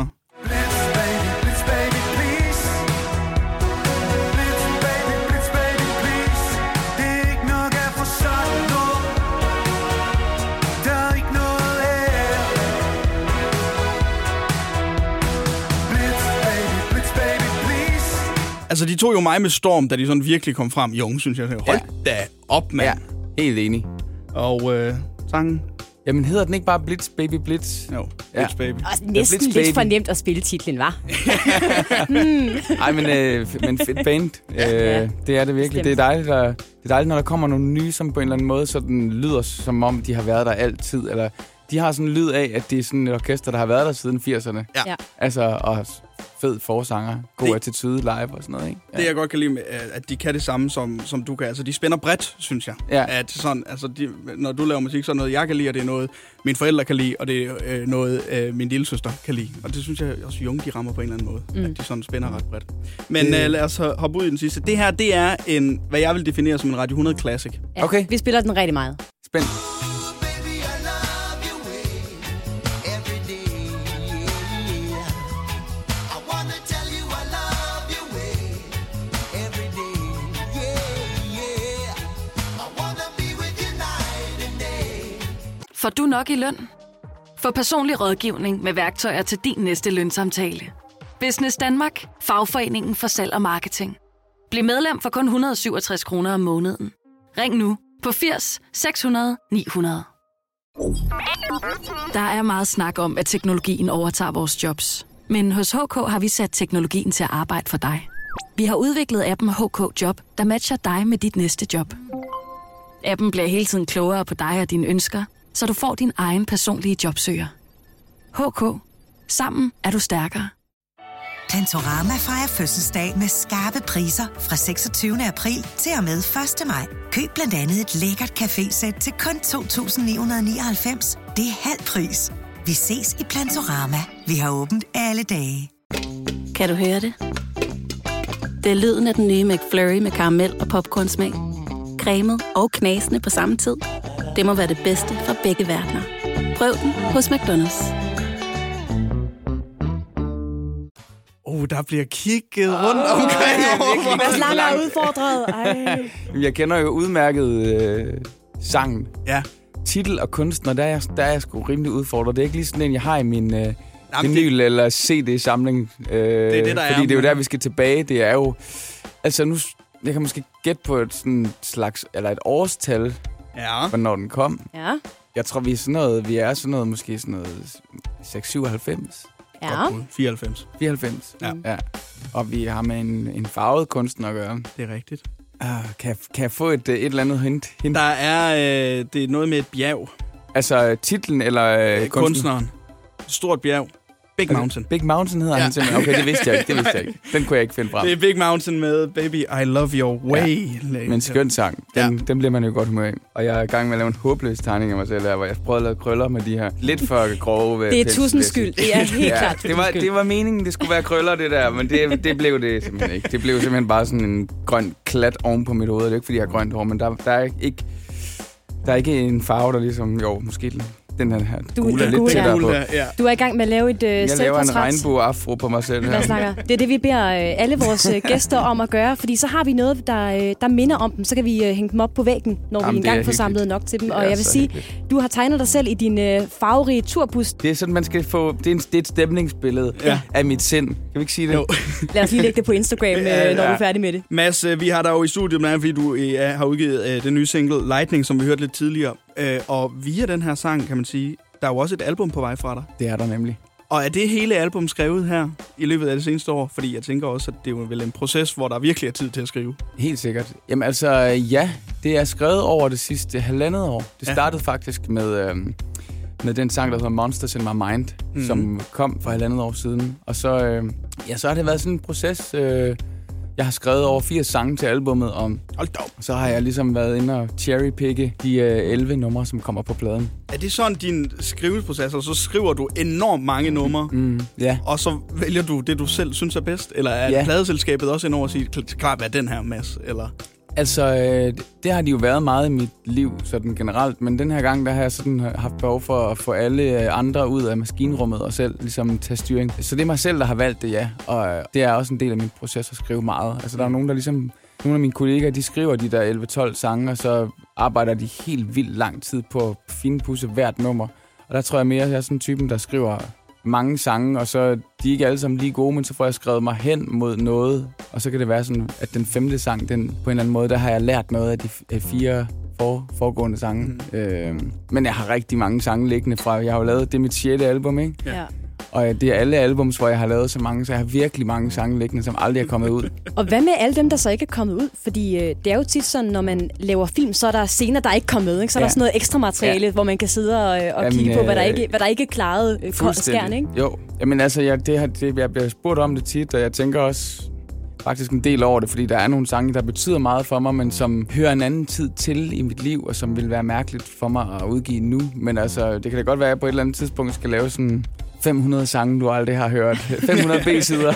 Altså, de tog jo mig med storm, da de sådan virkelig kom frem. Jung, synes jeg. Hold Ja. da op, mand. Ja, helt enig. Og øh, sangen? Jamen, hedder den ikke bare Blitz Baby Blitz? Jo, Ja. Blitz Baby. Og næsten Blitz lidt Baby. for nemt at spille titlen, var. Ej, men, øh, f- men fedt band. Øh, det er det virkelig. Det er, dejligt, at, det er dejligt, når der kommer nogle nye, som på en eller anden måde sådan lyder, som om de har været der altid. Eller de har sådan en lyd af, at det er sådan et orkester, der har været der siden firserne. Ja. Ja. Altså, og fed forsanger, god Det- attitude live og sådan noget, ikke? Det, jeg godt kan lide, med, at de kan det samme, som, som du kan. Altså, de spænder bredt, synes jeg. Ja. At sådan, altså, de, når du laver musik, så er noget, jeg kan lide, og det er noget, mine forældre kan lide, og det er øh, noget, øh, min lille søster kan lide. Og det synes jeg også, Jung, de rammer på en eller anden måde. Mm. At de sådan spænder ret bredt. Men Det- øh, lad os hoppe ud i den sidste. Det her, det er en, hvad jeg vil definere som en Radio hundrede Classic. Ja, Okay. Vi spiller den rigtig meget. Spændt. Får du nok i løn? Få personlig rådgivning med værktøjer til din næste lønsamtale. Business Danmark, fagforeningen for salg og marketing. Bliv medlem for kun et hundrede og syvogtres kroner om måneden. Ring nu på firs seks hundrede ni hundrede. Der er meget snak om, at teknologien overtager vores jobs. Men hos H K har vi sat teknologien til at arbejde for dig. Vi har udviklet appen H K Job, der matcher dig med dit næste job. Appen bliver hele tiden klogere på dig og dine ønsker, så du får din egen personlige jobsøger. H K. Sammen er du stærkere. Plantorama fejrer fødselsdag med skarpe priser fra seksogtyvende april til og med første maj. Køb blandt andet et lækkert cafésæt til kun to tusind ni hundrede nioghalvfems. Det er halv pris. Vi ses i Plantorama. Vi har åbent alle dage. Kan du høre det? Det er lyden af den nye McFlurry med karamel og popcornsmag. Cremet og knasende på samme tid. Det må være det bedste fra begge verdener. Prøv den hos McDonald's. Oh, der bliver kigget rundt oh, omkring. Mads Langer er udfordret. Ej. Jeg kender jo udmærket øh, sangen. Ja. Titel og kunstner, der er, jeg, der er jeg sgu rimelig udfordret. Det er ikke lige sådan en, jeg har i min øh, Jamen, vinyl- eller C D-samling. Øh, det, der fordi er, det er jo men- der, vi skal tilbage. Det er jo... Altså nu... Jeg kan måske gætte på et sådan slags... Eller et årstal, Ja. hvornår den kom. Ja. Jeg tror, vi er sådan noget... Vi er sådan noget... Måske sådan noget... seks syvoghalvfems. Ja. Godt bud. fireoghalvfems. fireoghalvfems. Ja. ja. Og vi har med en, en farvet kunstner at gøre. Det er rigtigt. Uh, kan, jeg, kan jeg få et, et eller andet hint? hint? Der er øh, det er noget med et bjerg. Altså titlen eller øh, Kunstneren. Et stort bjerg. Big Mountain. Big Mountain hedder ja. han simpelthen. Okay, det vidste jeg ikke. Det vidste jeg ikke. Den kunne jeg ikke finde frem. Det er Big Mountain med Baby, I Love Your Way. Ja. Men skøn sang. Den, ja. den bliver man jo godt humør af. Og jeg er i gang med at lave en håbløs tegning af mig selv, hvor jeg prøvede at lave krøller med de her lidt for grove. Det er tusind skyld. Det er helt ja, klart det var, det var meningen, det skulle være krøller, det der. Men det, det blev det simpelthen ikke. Det blev simpelthen bare sådan en grøn klat oven på mit hoved. Det er ikke, fordi jeg har grønt hår, men der, der, er ikke, der er ikke en farve, der ligesom... Jo, måske den her, her du, gule er lidt gule, tættere på. Ja. Du er i gang med at lave et uh, Jeg laver en regnbue-afro på mig selv. Hvad snakker? Det er det, vi beder uh, alle vores uh, gæster om at gøre, fordi så har vi noget, der, uh, der minder om dem. Så kan vi uh, hænge dem op på væggen, når Jamen, vi engang får samlet nok til dem. Og jeg vil sige, hyggeligt. Du har tegnet dig selv i din uh, farverige turbus. Det er sådan, man skal få... Det er, en, det er et stemningsbillede ja. af mit sind. Kan vi ikke sige det? Jo. Lad os lige lægge det på Instagram, uh, når ja. vi er færdige med det. Mads, uh, vi har dig jo i studiet med, fordi du uh, har udgivet uh, den nye single Lightning, som vi hørte lidt tidligere. Uh, og via den her sang, kan man sige... Der er jo også et album på vej fra dig. Det er der nemlig. Og er det hele album skrevet her i løbet af det seneste år? Fordi jeg tænker også, at det er jo vel en proces, hvor der virkelig er tid til at skrive. Helt sikkert. Jamen altså, ja. Det er skrevet over det sidste halvandet år. Det startede ja. faktisk med, øhm, med den sang, der hedder Monsters in My Mind, mm. som kom for halvandet år siden. Og så, øh, ja, så har det været sådan en proces... Øh, Jeg har skrevet over firs sange til albummet, og så har jeg ligesom været inde og cherrypicke de øh, elleve numre, som kommer på pladen. Er det sådan din skriveproces, og så skriver du enormt mange numre, mm, yeah. og så vælger du det, du selv synes er bedst? Eller er yeah. pladeselskabet også indover at sige, klart hvad den her, Mads? Eller? Altså, øh, det har de jo været meget i mit liv, sådan generelt, men den her gang, der har jeg sådan haft behov for at få alle andre ud af maskinrummet og selv ligesom tage styring. Så det er mig selv, der har valgt det, ja, og det er også en del af min proces at skrive meget. Altså, der er nogen, der ligesom... Nogle af mine kollegaer, de skriver de der elleve tolv sange, og så arbejder de helt vildt lang tid på at finpudse hvert nummer. Og der tror jeg mere, at jeg er sådan en typen, der skriver mange sange, og så de er ikke alle sammen lige gode, men så får jeg skrevet mig hen mod noget, og så kan det være sådan, at den femte sang, den på en eller anden måde, der har jeg lært noget af de fire for, foregående sange. Mm. Øh, men jeg har rigtig mange sange liggende fra, jeg har jo lavet, det er mit sjette album, ikke? Ja. Og det er alle albums, hvor jeg har lavet så mange, så jeg har virkelig mange sange liggende, som aldrig er kommet ud. Og hvad med alle dem, der så ikke er kommet ud? Fordi øh, det er jo tit sådan, når man laver film, så er der scener, der er ikke kommet med, ikke? Så er ja. der sådan noget ekstra materiale, ja. hvor man kan sidde og, og Jamen, kigge på, hvad der ikke, hvad der ikke er klaret øh, skærn, ikke? Jo, Jamen, altså, jeg, det, har, det, jeg bliver spurgt om det tit, og jeg tænker også faktisk en del over det, fordi der er nogle sange, der betyder meget for mig, men som hører en anden tid til i mit liv, og som vil være mærkeligt for mig at udgive nu. Men altså, det kan da godt være, at jeg på et eller andet tidspunkt skal lave sådan fem hundrede sange, du aldrig har hørt. fem hundrede B-sider.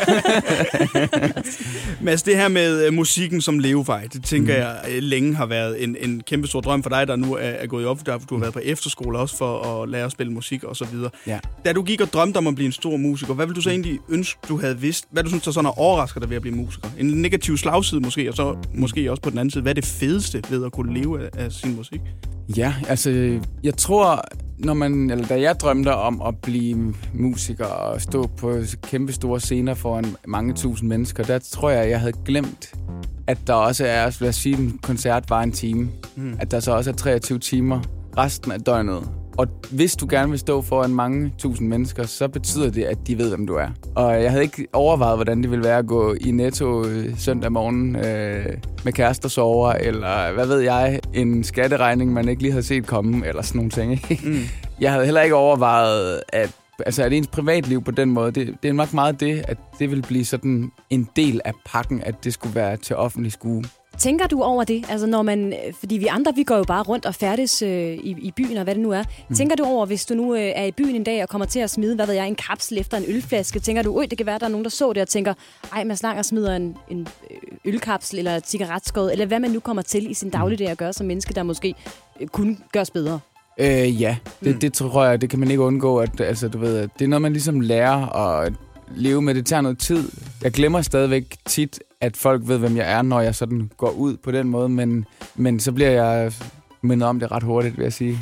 Mads, det her med uh, musikken som levevej, det tænker mm. jeg uh, længe har været en, en kæmpe stor drøm for dig, der nu er, er gået i op, der du har været på efterskole også for at lære at spille musik og så videre. Ja. Da du gik og drømte om at blive en stor musiker, hvad ville du så egentlig ønske, du havde vidst? Hvad du synes, der sådan er overrasker dig ved at blive musiker? En negativ slagside måske, og så måske også på den anden side. Hvad er det fedeste ved at kunne leve af, af sin musik? Ja, altså, jeg tror, når man, eller da jeg drømte om at blive musiker og stå på kæmpe store scener foran mange tusind mennesker, der tror jeg, jeg havde glemt, at der også er, lad os sige, en koncert var en time. Mm. At der så også er treogtyve timer resten af døgnet. Og hvis du gerne vil stå foran mange tusind mennesker, så betyder det, at de ved, hvem du er. Og jeg havde ikke overvejet, hvordan det ville være at gå i Netto søndag morgen øh, med kærestesover, eller hvad ved jeg, en skatteregning, man ikke lige havde set komme, eller sådan nogle ting. Ikke? Mm. Jeg havde heller ikke overvejet, at, altså, at ens privatliv på den måde, det, det er nok meget det, at det ville blive sådan en del af pakken, at det skulle være til offentlig skue. Tænker du over det? Altså når man, fordi vi andre, vi går jo bare rundt og færdes øh, i, i byen, og hvad det nu er. Mm. Tænker du over, hvis du nu øh, er i byen en dag og kommer til at smide, hvad ved jeg, en kapsel efter en ølflaske, tænker du, det kan være, der er nogen, der så det og tænker, ej, man snakker og smider en, en ølkapsel eller et cigaretskod, eller hvad man nu kommer til i sin dagligdag at gøre som menneske, der måske øh, kunne gøres bedre? Øh, ja, det, mm. det tror jeg, det kan man ikke undgå. At, altså, du ved, det er noget, man ligesom lærer at leve med. Det tager noget tid. Jeg glemmer stadigvæk tit, at folk ved, hvem jeg er, når jeg sådan går ud på den måde, men, men så bliver jeg mindet om det ret hurtigt, vil jeg sige.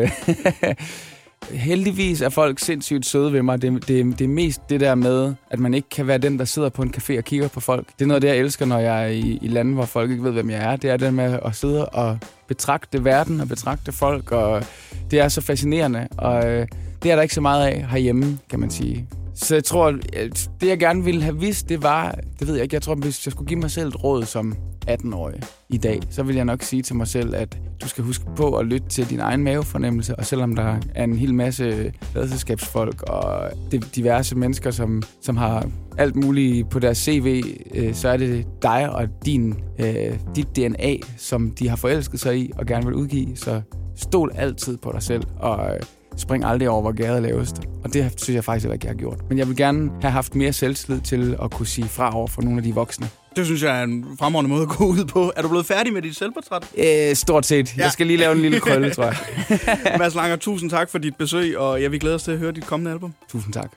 Heldigvis er folk sindssygt søde ved mig. Det, det, det er mest det der med, at man ikke kan være den, der sidder på en café og kigger på folk. Det er noget af det, jeg elsker, når jeg er i, i lande, hvor folk ikke ved, hvem jeg er. Det er det med at sidde og betragte verden og betragte folk, og det er så fascinerende. Og det er der ikke så meget af herhjemme, kan man sige. Så jeg tror, at det jeg gerne ville have vidst, det var, det ved jeg ikke, jeg tror, hvis jeg skulle give mig selv et råd som atten-årig i dag, så vil jeg nok sige til mig selv, at du skal huske på at lytte til din egen mavefornemmelse, og selvom der er en hel masse ladselskabsfolk og diverse mennesker, som, som har alt muligt på deres C V, øh, så er det dig og din, øh, dit D N A, som de har forelsket sig i og gerne vil udgive. Så stol altid på dig selv, og øh, spring aldrig over, hvor gæret er lavest. Og det synes jeg faktisk heller ikke, jeg har gjort. Men jeg vil gerne have haft mere selvtillid til at kunne sige fra over for nogle af de voksne. Det synes jeg er en fremragende måde at gå ud på. Er du blevet færdig med dit selvportræt? Øh, stort set. Ja. Jeg skal lige lave en lille krølle, tror jeg. Mads Langer, tusind tak for dit besøg, og jeg vil glæde os til at høre dit kommende album. Tusind tak.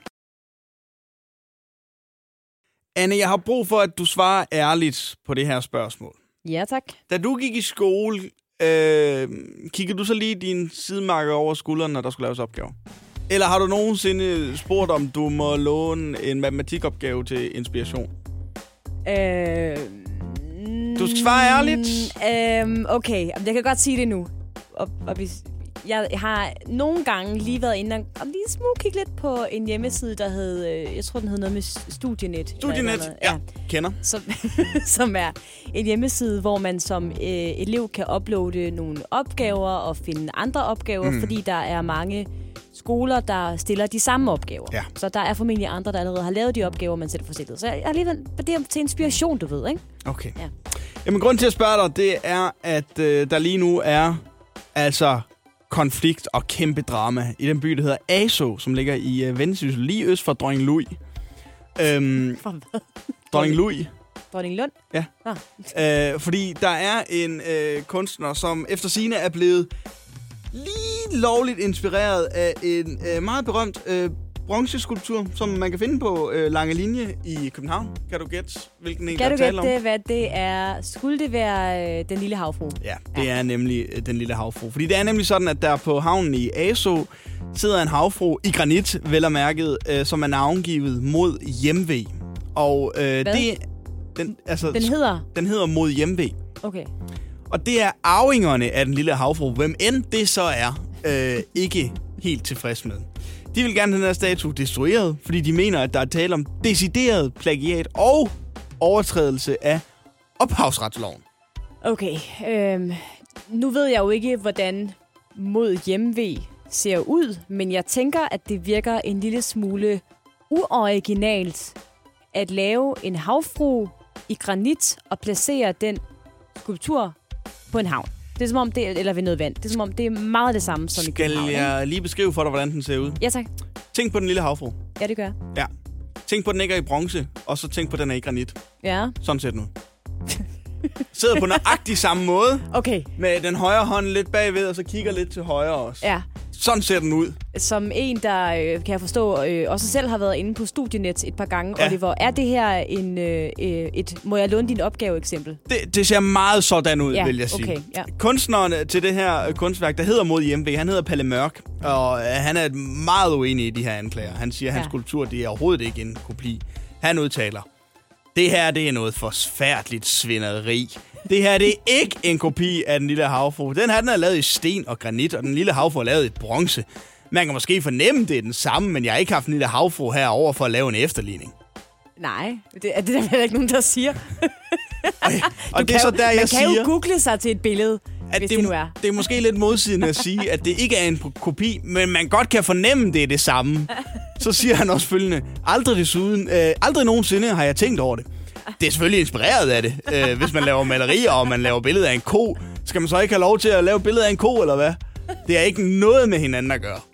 Anne, jeg har brug for, at du svarer ærligt på det her spørgsmål. Ja, tak. Da du gik i skole, øh, kiggede du så lige din sidemarker over skulderen, når der skulle laves opgaver? Eller har du nogensinde spurgt, om du må låne en matematikopgave til inspiration? Øh, du skal svare ærligt. Øh, okay, jeg kan godt sige det nu. Og, og hvis, jeg har nogle gange lige været inde og, og lige smule kigge lidt på en hjemmeside, der hed, jeg tror den hed noget med Studienet. Studienet, ja, ja, kender. Som, som er en hjemmeside, hvor man som øh, elev kan uploade nogle opgaver og finde andre opgaver, mm. fordi der er mange skoler, der stiller de samme opgaver. Ja. Så der er formentlig andre, der allerede har lavet de opgaver, man selv får stillet. Så jeg er alligevel det er til inspiration, du ved, ikke? Okay. Ja. Jamen, grunden til at spørge dig, det er, at øh, der lige nu er altså konflikt og kæmpe drama i den by, der hedder Asaa, som ligger i øh, Vendsyssel, lige øst for Dronning Louis. Øhm, for hvad? Dronning Louis. Dronning Lund? Ja. Ah. Øh, fordi der er en øh, kunstner, som efter sigende er blevet lige lovligt inspireret af en øh, meget berømt øh, bronzeskulptur, som man kan finde på øh, Lange Linje i København. Kan du gætte, hvilken en, kan der taler om? Kan du gætte, hvad det er? Skulle det være øh, Den Lille Havfrue? Ja, det ja. er nemlig øh, Den Lille Havfrue. Fordi det er nemlig sådan, at der på havnen i Asaa sidder en havfrue i granit, vel og mærket, øh, som er navngivet Mod Hjemve. Og øh, det... Den, altså, den hedder? Den hedder Mod Hjemve. Okay. Og det er arvingerne af Den Lille Havfrue, hvem end det så er, øh, ikke helt tilfreds med. De vil gerne have den her statue destrueret, fordi de mener, at der er tale om decideret plagiat og overtrædelse af ophavsretsloven. Okay, øhm, nu ved jeg jo ikke, hvordan Mod Hjemve ser ud, men jeg tænker, at det virker en lille smule uoriginalt at lave en havfrue i granit og placere den skulptur på en havn. Det er som om det eller ved noget vand. Det er som om det er meget det samme som Skal i København. Skal jeg lige beskrive for dig, hvordan den ser ud? Ja, tak. Tænk på Den Lille Havfrue. Ja, det gør jeg. Ja. Tænk på, at den ikke er i bronze, og så tænk på, at den er i granit. Ja. Sådan ser den ud. Sidder på nøjagtig samme måde. Okay. Med den højre hånd lidt bagved, og så kigger lidt til højre også. Ja. Sådan ser den ud. Som en, der, øh, kan jeg forstå, øh, også selv har været inde på Studienet et par gange. Ja. Oliver, er det her en, øh, et, må jeg låne din opgave-eksempel? Det, det ser meget sådan ud, ja, vil jeg sige. Okay, ja. Kunstneren til det her kunstværk, der hedder Mod Hjemve, han hedder Palle Mørk, og øh, han er meget uenig i de her anklager. Han siger, at hans ja. skulptur, det er overhovedet ikke en kopi. Han udtaler, det her, det er noget forsværdeligt svineri. Det her, det er ikke en kopi af Den Lille Havfrue. Den her, den er lavet i sten og granit, og Den Lille Havfrue er lavet i bronze. Man kan måske fornemme, det er den samme, men jeg har ikke haft Den Lille Havfrue herover for at lave en efterligning. Nej, det er det der er ikke nogen, der siger. og og det er så der, jeg man siger... Man kan jo google sig til et billede, at hvis det, det nu er. Det er måske lidt modsigende at sige, at det ikke er en kopi, men man godt kan fornemme, det er det samme. Så siger han også følgende, aldrig desuden, øh, aldrig nogensinde har jeg tænkt over det. Det er selvfølgelig inspireret af det. Øh, hvis man laver malerier, og man laver billeder af en ko, skal man så ikke have lov til at lave billeder af en ko, eller hvad? Det er ikke noget med hinanden at gøre.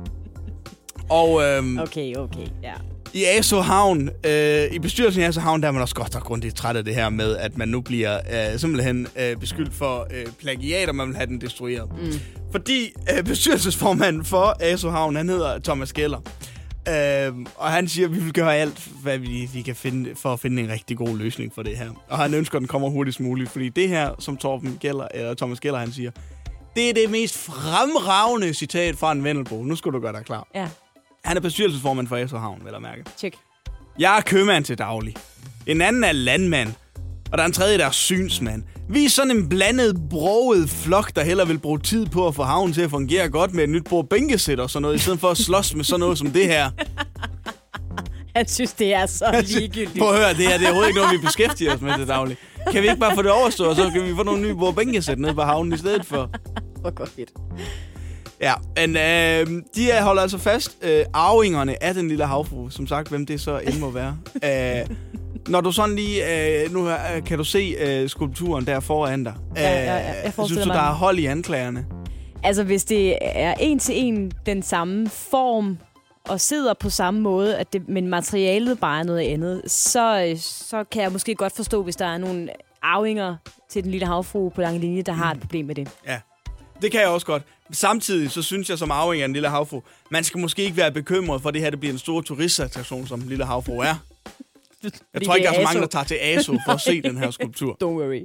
Og øhm, okay, okay, ja. I Asaa Havn, øh, i bestyrelsen i Asaa Havn, der er man også godt og grundigt træt af det her med, at man nu bliver øh, simpelthen øh, beskyldt for øh, plagiat, og man vil have den destrueret. Mm. Fordi øh, bestyrelsesformanden for Asaa Havn, han hedder Thomas Geller. Øh, og han siger, at vi vil gøre alt, hvad vi, vi kan finde, for at finde en rigtig god løsning for det her. Og han ønsker, at den kommer hurtigst muligt, fordi det her, som Torben Geller, eller Thomas Geller, han siger, det er det mest fremragende citat fra en Vendelbo. Nu skal du gøre dig klar. Ja. Han er bestyrelsesformand for Asaa Havn, vel at mærke. Check. Jeg er købmand til daglig. En anden er landmand. Og der er en tredje, der er synsmand. Vi er sådan en blandet, broget flok, der hellere vil bruge tid på at få havnen til at fungere godt med et nyt bord-bænkesæt og sådan noget, i stedet for at slås med sådan noget som det her. Han synes, det er så ligegyldigt. Prøv at høre, det her det er overhovedet ikke noget, vi beskæftiger os med til daglig. Kan vi ikke bare få det overstået, og så kan vi få nogle nye bordbænke-sæt nede på havnen i stedet for? Hvor godt fedt. Ja, men øh, de holder altså fast. Øh, arvingerne af den lille havfrue, som sagt, hvem det så end må være. øh, når du sådan lige... Øh, nu øh, kan du se øh, skulpturen der foran dig. Øh, Ja, ja, ja, jeg synes du, der er hold i anklagerne? Altså, hvis det er en til en den samme form, og sidder på samme måde, at det, men materialet bare er noget andet, så, så kan jeg måske godt forstå, hvis der er nogle arvinger til den lille havfrue på lange linje, der har et problem med det. Ja, det kan jeg også godt. Samtidig så synes jeg som arving af den lille havfrue, man skal måske ikke være bekymret for, at det her det bliver en stor turistattraktion, som den lille havfrue er. Jeg tror ikke, der er så mange, der tager til Aso for at se den her skulptur. Don't worry.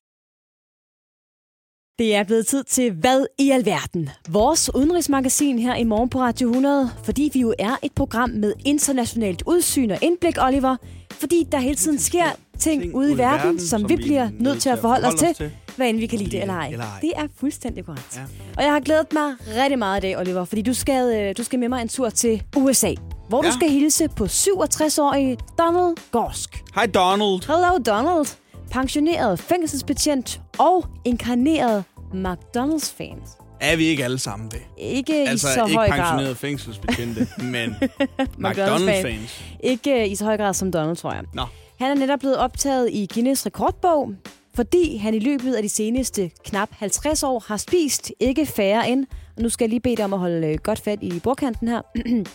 Det er blevet tid til Hvad i alverden? Vores udenrigsmagasin her i morgen på Radio hundrede, fordi vi jo er et program med internationalt udsyn og indblik, Oliver. Fordi der hele tiden sker ting, ting ude i verden, verden som, som vi bliver nødt til at forholde os til, til, hvad end vi kan lide det eller ej. eller ej. Det er fuldstændig korrekt. Ja. Og jeg har glædet mig rigtig meget i dag, Oliver, fordi du skal, du skal med mig en tur til U S A, hvor ja. du skal hilse på syvogtres-årige Donald Gorsk. Hej Donald. Hello Donald. Pensioneret fængselsbetjent og inkarneret McDonald's-fans. Er vi ikke alle sammen det? Ikke altså, i så ikke høj grad. Altså ikke pensionerede fængselsbetjente, men McDonald's-fans. Ikke i så høj grad som Donald, tror jeg. Nå. Han er netop blevet optaget i Guinness rekordbog, fordi han i løbet af de seneste knap halvtreds år har spist ikke færre end, og nu skal jeg lige bede dig om at holde godt fat i bordkanten her,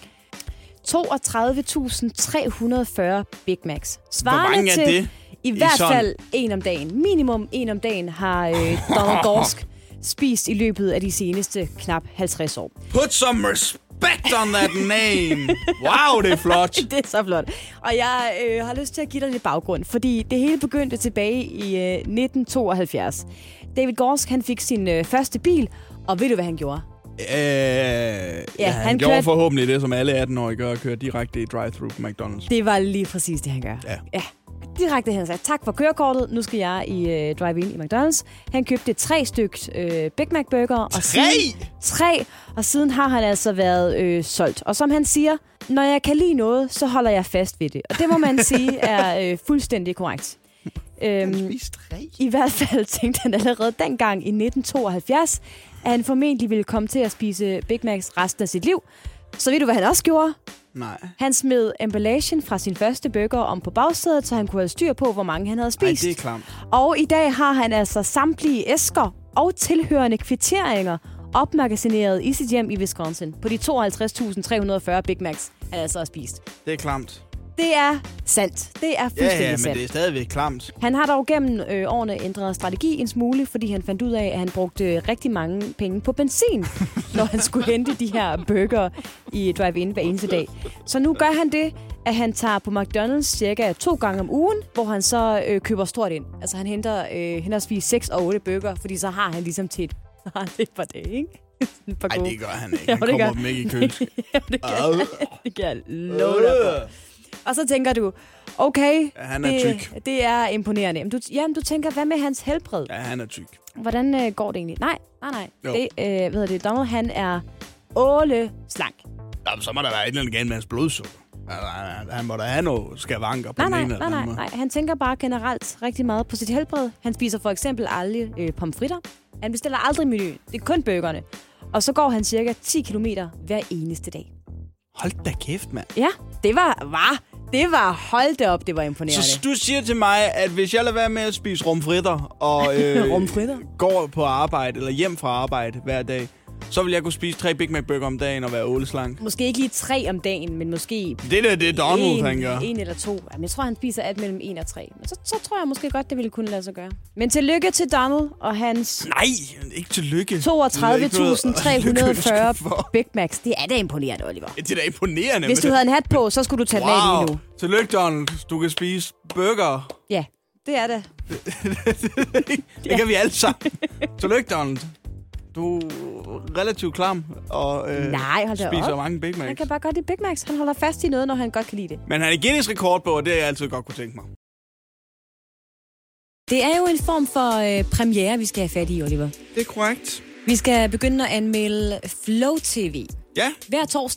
toogtredive tusind tre hundrede og fyrre Big Macs. Svarende Hvor mange er til det? I, I hvert sådan... fald en om dagen. Minimum en om dagen har øh, Donald Gorsk spist i løbet af de seneste knap halvtreds år. Put some respect on that name. Wow, det er flot. Det er så flot. Og jeg øh, har lyst til at give dig lidt baggrund, fordi det hele begyndte tilbage i øh, nitten tooghalvfjerds. David Gorsk, han fik sin øh, første bil, og ved du, hvad han gjorde? Øh, ja, ja, han, han gjorde kørte... forhåbentlig det, som alle atten-årige gør, at køre direkte i drive-thru på McDonald's. Det var lige præcis det, han gør. Ja. ja. Direkte han sagde, tak for kørekortet, nu skal jeg i øh, drive-in i McDonald's. Han købte tre stykker øh, Big Mac burger. Og tre? Siden, tre! Og siden har han altså været øh, solgt. Og som han siger, når jeg kan lide noget, så holder jeg fast ved det. Og det må man sige er øh, fuldstændig korrekt. Øhm, I hvert fald tænkte han allerede dengang i nitten tooghalvfjerds, at han formentlig ville komme til at spise Big Macs resten af sit liv. Så ved du, hvad han også gjorde? Nej. Han smed emballagen fra sin første burger om på bagsædet, så han kunne have styr på, hvor mange han havde spist. Ej, det er klamt. Og i dag har han altså samtlige æsker og tilhørende kvitteringer opmagasineret i sit hjem i Wisconsin på de tooghalvtreds tusind tre hundrede og fyrre Big Macs, han altså har spist. Det er klamt. Det er sandt. Det er fuldstændig sandt. Ja, ja, men sandt. det er stadigvæk klamt. Han har dog gennem øh, årene ændret strategi en smule, fordi han fandt ud af, at han brugte rigtig mange penge på benzin, når han skulle hente de her burger i drive-in hver eneste dag. Så nu gør han det, at han tager på McDonald's cirka to gange om ugen, hvor han så øh, køber stort ind. Altså han henter øh, henholdsvis seks og otte burger, fordi så har han ligesom til et, et par dage, ikke? Nej, det gør han ikke. Han ja, kommer dem ikke i køleskab. Ja, det gør det kan jeg love dig for. Og så tænker du, okay, ja, han er det, tyk. det er imponerende. Jamen du, jamen, du tænker, hvad med hans helbred? Ja, han er tyk. Hvordan øh, går det egentlig? Nej, nej, nej. Det, øh, hvad det, Donald, han er åle slank. Jamen, så må der være et eller andet galt med hans blodsukker. Han, han må da have noget skavanker på nej, nej, den ene nej, nej, nej. Han tænker bare generelt rigtig meget på sit helbred. Han spiser for eksempel aldrig øh, pomfritter. Han bestiller aldrig menu. Det er kun burgerne. Og så går han cirka ti kilometer hver eneste dag. Hold da kæft, mand. Ja, det var, var, det var, hold da op, det var imponerende. Så du siger til mig, at hvis jeg lader være med at spise rumfritter, og øh, rumfritter? går på arbejde, eller hjem fra arbejde hver dag, så vil jeg kunne spise tre Big Mac burger om dagen og være åleslank. Måske ikke lige tre om dagen, men måske... Det der, det er Donald, han gør. En eller to. Jamen, jeg tror, han spiser alt mellem en og tre. Men så, så tror jeg måske godt, det ville kunne lade sig gøre. Men tillykke til Donald og hans... Nej, ikke tillykke. toogtredive tusind tre hundrede og fyrre Big Macs. Det er da imponerende, Oliver. Ja, det er da imponerende. Hvis du havde en hat på, så skulle du tage wow. den af lige nu. Tillykke, Donald. Du kan spise burger. Ja, det er det. Det kan vi alle sammen. Tillykke, Donald. Du er relativt klam og øh, Nej, hold da spiser op. mange Big Macs. Han kan bare godt lide Big Macs. Han holder fast i noget, når han godt kan lide det. Men han er Guinness rekordbog, og det har jeg altid godt kunne tænke mig. Det er jo en form for øh, premiere, vi skal have fat i, Oliver. Det er korrekt. Vi skal begynde at anmelde Flow T V. Ja. Hver torsdag,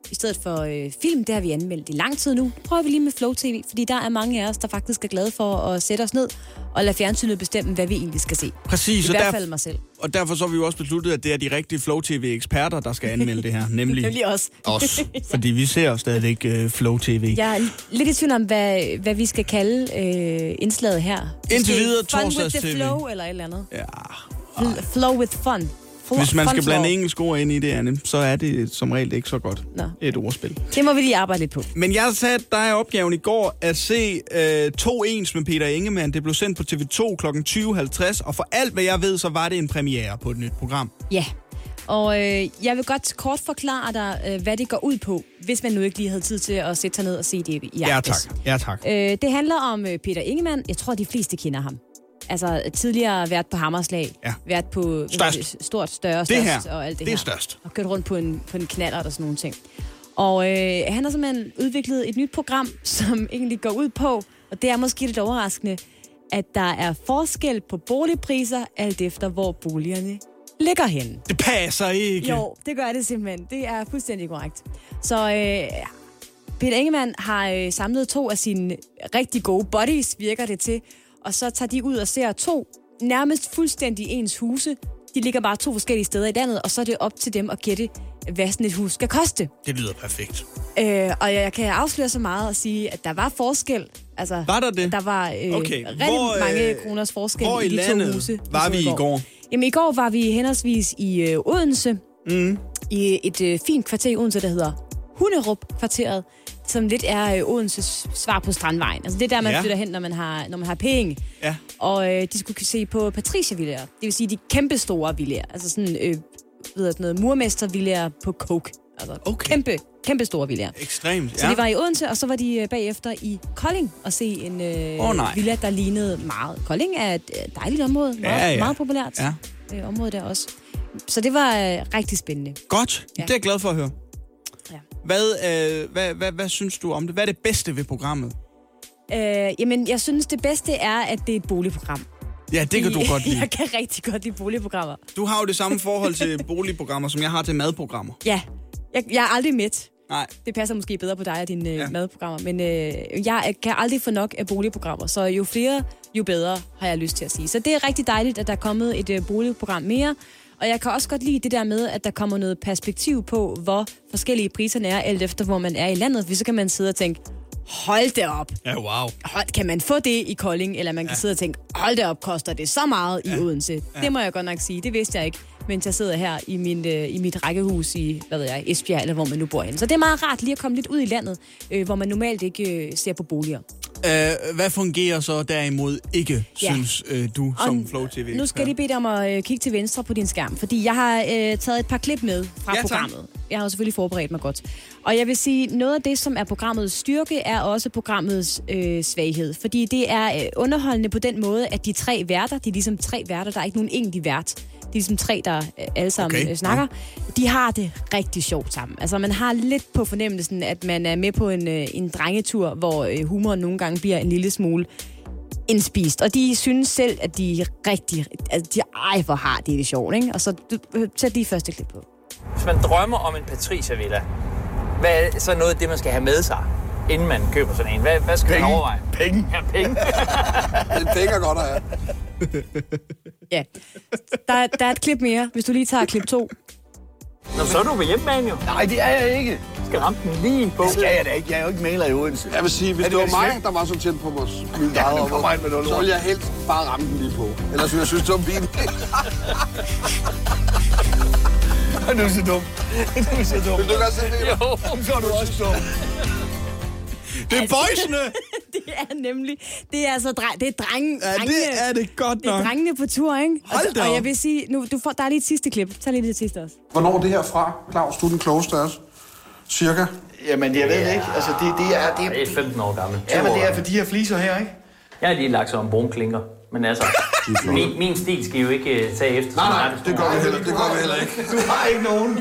i stedet for øh, film. Det har vi anmeldt i lang tid nu. Nu prøver vi lige med Flow T V, fordi der er mange af os, der faktisk er glade for at sætte os ned og lade fjernsynet bestemme, hvad vi egentlig skal se. Præcis. I hvert fald mig selv. Og derfor så har vi jo også besluttet, at det er de rigtige Flow T V-eksperter, der skal anmelde det her. Nemlig, nemlig os. os. Fordi vi ser jo stadigvæk uh, Flow T V. Jeg er lidt i tvivl om, hvad, hvad vi skal kalde øh, indslaget her. Indtil videre torsdags Torsdags T V. Fun with the T V. flow, eller et eller andet. Ja. Fl- flow with fun. Fl- Hvis man fun skal blande flow. engelske ord ind i det, Anne, så er det som regel ikke så godt. Nå. Et ordspil. Det må vi lige arbejde lidt på. Men jeg satte dig opgaven i går at se øh, To ens med Peter Ingemann. Det blev sendt på T V to klokken tyve halvtreds, og for alt, hvad jeg ved, så var det en premiere på et nyt program. Ja, og øh, jeg vil godt kort forklare dig, øh, hvad det går ud på, hvis man nu ikke lige havde tid til at sætte sig ned og se det i Ja, aftes. tak. Ja, tak. Øh, det handler om øh, Peter Ingemann. Jeg tror, de fleste kender ham. Altså tidligere været på Hammerslag, Ja. været på Størst. øh, stort, større, Det størst her, og alt det, det er her. størst. Og kørt rundt på en, på en knaller og sådan nogle ting. Og øh, han har simpelthen udviklet et nyt program, som egentlig går ud på, og det er måske lidt overraskende, at der er forskel på boligpriser, alt efter hvor boligerne ligger henne. Det passer ikke. Jo, det gør det simpelthen. Det er fuldstændig korrekt. Så øh, Peter Ingemann har øh, samlet to af sine rigtig gode buddies, virker det til, og så tager de ud og ser to nærmest fuldstændig ens huse. De ligger bare to forskellige steder i landet, og så er det op til dem at gætte, hvad sådan et hus skal koste. Det lyder perfekt. Øh, og jeg kan afsløre så meget og sige, at der var forskel. Altså, Var der det? Der var øh, Okay. rigtig Hvor, øh, mange kroners forskel hvor i i de landet to huse. var vi i går? Jamen, i går var vi henholdsvis i øh, Odense, Mm. i et øh, fint kvarter i Odense, der hedder Hunderup-kvarteret, som lidt er øh, Odenses svar på Strandvejen. Altså det er der, man Ja. flytter hen, når man har, når man har penge. Ja. Og øh, de skulle se på Patricia-villaer. Det vil sige de kæmpe store villaer. Altså sådan, øh, ved jeg, noget murmester-villaer på coke. Altså Okay. kæmpe, kæmpe store villaer. Ekstremt, Så ja. de var i Odense, og så var de øh, bagefter i Kolding og se en øh, Åh, nej. villa, der lignede meget. Kolding er et øh, dejligt område. Meget, Ja, ja. meget populært Ja. øh, område der også. Så det var øh, rigtig spændende. Godt. Ja. Det er jeg glad for at høre. Ja. Hvad, øh, hvad, hvad, hvad synes du om det? Hvad er det bedste ved programmet? Øh, jamen, jeg synes, det bedste er, at det er et boligprogram. Ja, det kan du godt lide. Jeg kan rigtig godt lide boligprogrammer. Du har jo det samme forhold til boligprogrammer, som jeg har til madprogrammer. Ja, jeg, jeg er aldrig mæt. Nej. Det passer måske bedre på dig og dine Ja. ja. madprogrammer, men øh, jeg kan aldrig få nok af boligprogrammer, så jo flere, jo bedre, har jeg lyst til at sige. Så det er rigtig dejligt, at der er kommet et øh, boligprogram mere, og jeg kan også godt lide det der med, at der kommer noget perspektiv på, hvor forskellige priserne er, alt efter hvor man er i landet, for så kan man sidde og tænke, hold det op. Ja, wow. Hold, kan man få det i Kolding, eller man kan ja. sidde og tænke, hold det op, koster det så meget i Ja. Odense? Ja. Det må jeg godt nok sige, det vidste jeg ikke, mens jeg sidder her i, min, øh, i mit rækkehus i, hvad ved jeg, Esbjerg, eller hvor man nu bor henne. Så det er meget rart lige at komme lidt ud i landet, øh, hvor man normalt ikke øh, ser på boliger. Uh, hvad fungerer så derimod ikke, Ja. synes uh, du, som Flow T V? Nu skal jeg lige bede dig om at øh, kigge til venstre på din skærm, fordi jeg har øh, taget et par klip med fra Ja, tak. programmet. Jeg har jo selvfølgelig forberedt mig godt. Og jeg vil sige, noget af det, som er programmets styrke, er også programmets øh, svaghed. Fordi det er øh, underholdende på den måde, at de tre værter, de er ligesom tre værter, der er ikke nogen egentlig vært. De er ligesom tre, der øh, alle sammen Okay. øh, snakker. De har det rigtig sjovt sammen. Altså man har lidt på fornemmelsen, at man er med på en, øh, en drengetur, hvor øh, humoren nogle gange bliver en lille smule indspist. Og de synes selv, at de er rigtig... Altså, de, ej, hvor har de det sjovt, ikke? Og så du, sæt lige første klip på. Hvis man drømmer om en Patricia-villa, hvad er så noget af det, man skal have med sig, inden man køber sådan en? Hvad, hvad skal Penge. man overveje? Penge. Ja, penge. Det penge er godt at have. Ja. Der, der er et klip mere, hvis du lige tager klip to. Nå, så er du på hjemmebane jo. Nej, det er jeg ikke. Du skal ramme den lige på. Det skal jeg da ikke. Jeg er jo ikke maler i Odense. Jeg vil sige, hvis Er det, det det var vel mig, der var så tæt på vores min Ja, eget nu kommer han med noget område, så lort. ville jeg helst bare ramme den lige på. Ellers ville jeg synes, det var fint. Du er så dum. Du er så dum. Vil du godt se det? Jo, så er du også dum. Det er boysene! Det er nemlig... Det er altså dre, det er drenge, Ja, drengene, det er det godt det er nok. drengene på tur, ikke? Hold da og, og op. jeg vil sige... Nu, du får, der er lige et sidste klip. Tag lige det sidste også. Hvornår er det her fra, Claus? Du er den klogeste af os. Cirka. Jamen, jeg ved det ikke. Altså, det, det er... Det, Det er femten år gammel. ja, men det er for de her fliser her, ikke? Jeg har lige lagt sig om brun klinker. Men altså, min, min stil skal jo ikke uh, tage efter. Nej, nej, det gør vi heller, det gør vi heller ikke. Du har ikke nogen.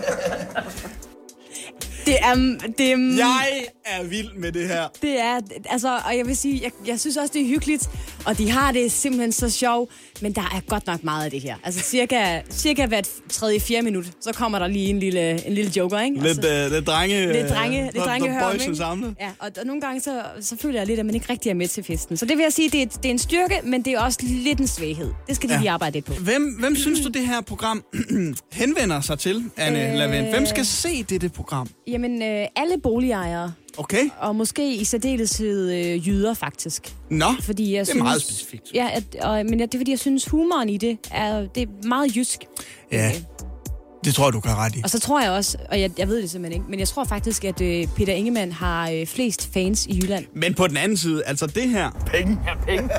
Det er... Det er Jeg er vild med det her. Det er, altså, og jeg vil sige, jeg, jeg synes også, det er hyggeligt og de har det simpelthen så sjovt, men der er godt nok meget af det her. Altså cirka, cirka hvert tredje, fjerde minut, så kommer der lige en lille, en lille joker, ikke? Lidt, altså, uh, lidt drenge. Lidt drenge, lidt drenge hører om, samlet. Ja, og, og nogle gange så, så føler jeg lidt, at man ikke rigtig er med til festen. Så det vil jeg sige, det er, det er en styrke, men det er også lidt en svaghed. Det skal de ja. lige arbejde lidt på. Hvem, hvem synes du, det her program henvender sig til, Anne øh... Lavend? Hvem skal se dette program? Jamen, øh, alle boligejere. Okay. Og måske i særdeleshed øh, jyder, faktisk. Nå, fordi jeg det er synes, meget specifikt. Ja, at, og, men det er fordi, jeg synes, humoren i det er, det er meget jysk. Ja, det tror jeg, du kan ret i. Og så tror jeg også, og jeg, jeg ved det simpelthen ikke, men jeg tror faktisk, at øh, Peter Ingemann har øh, flest fans i Jylland. Men på den anden side, altså det her... Penge. Ja, penge.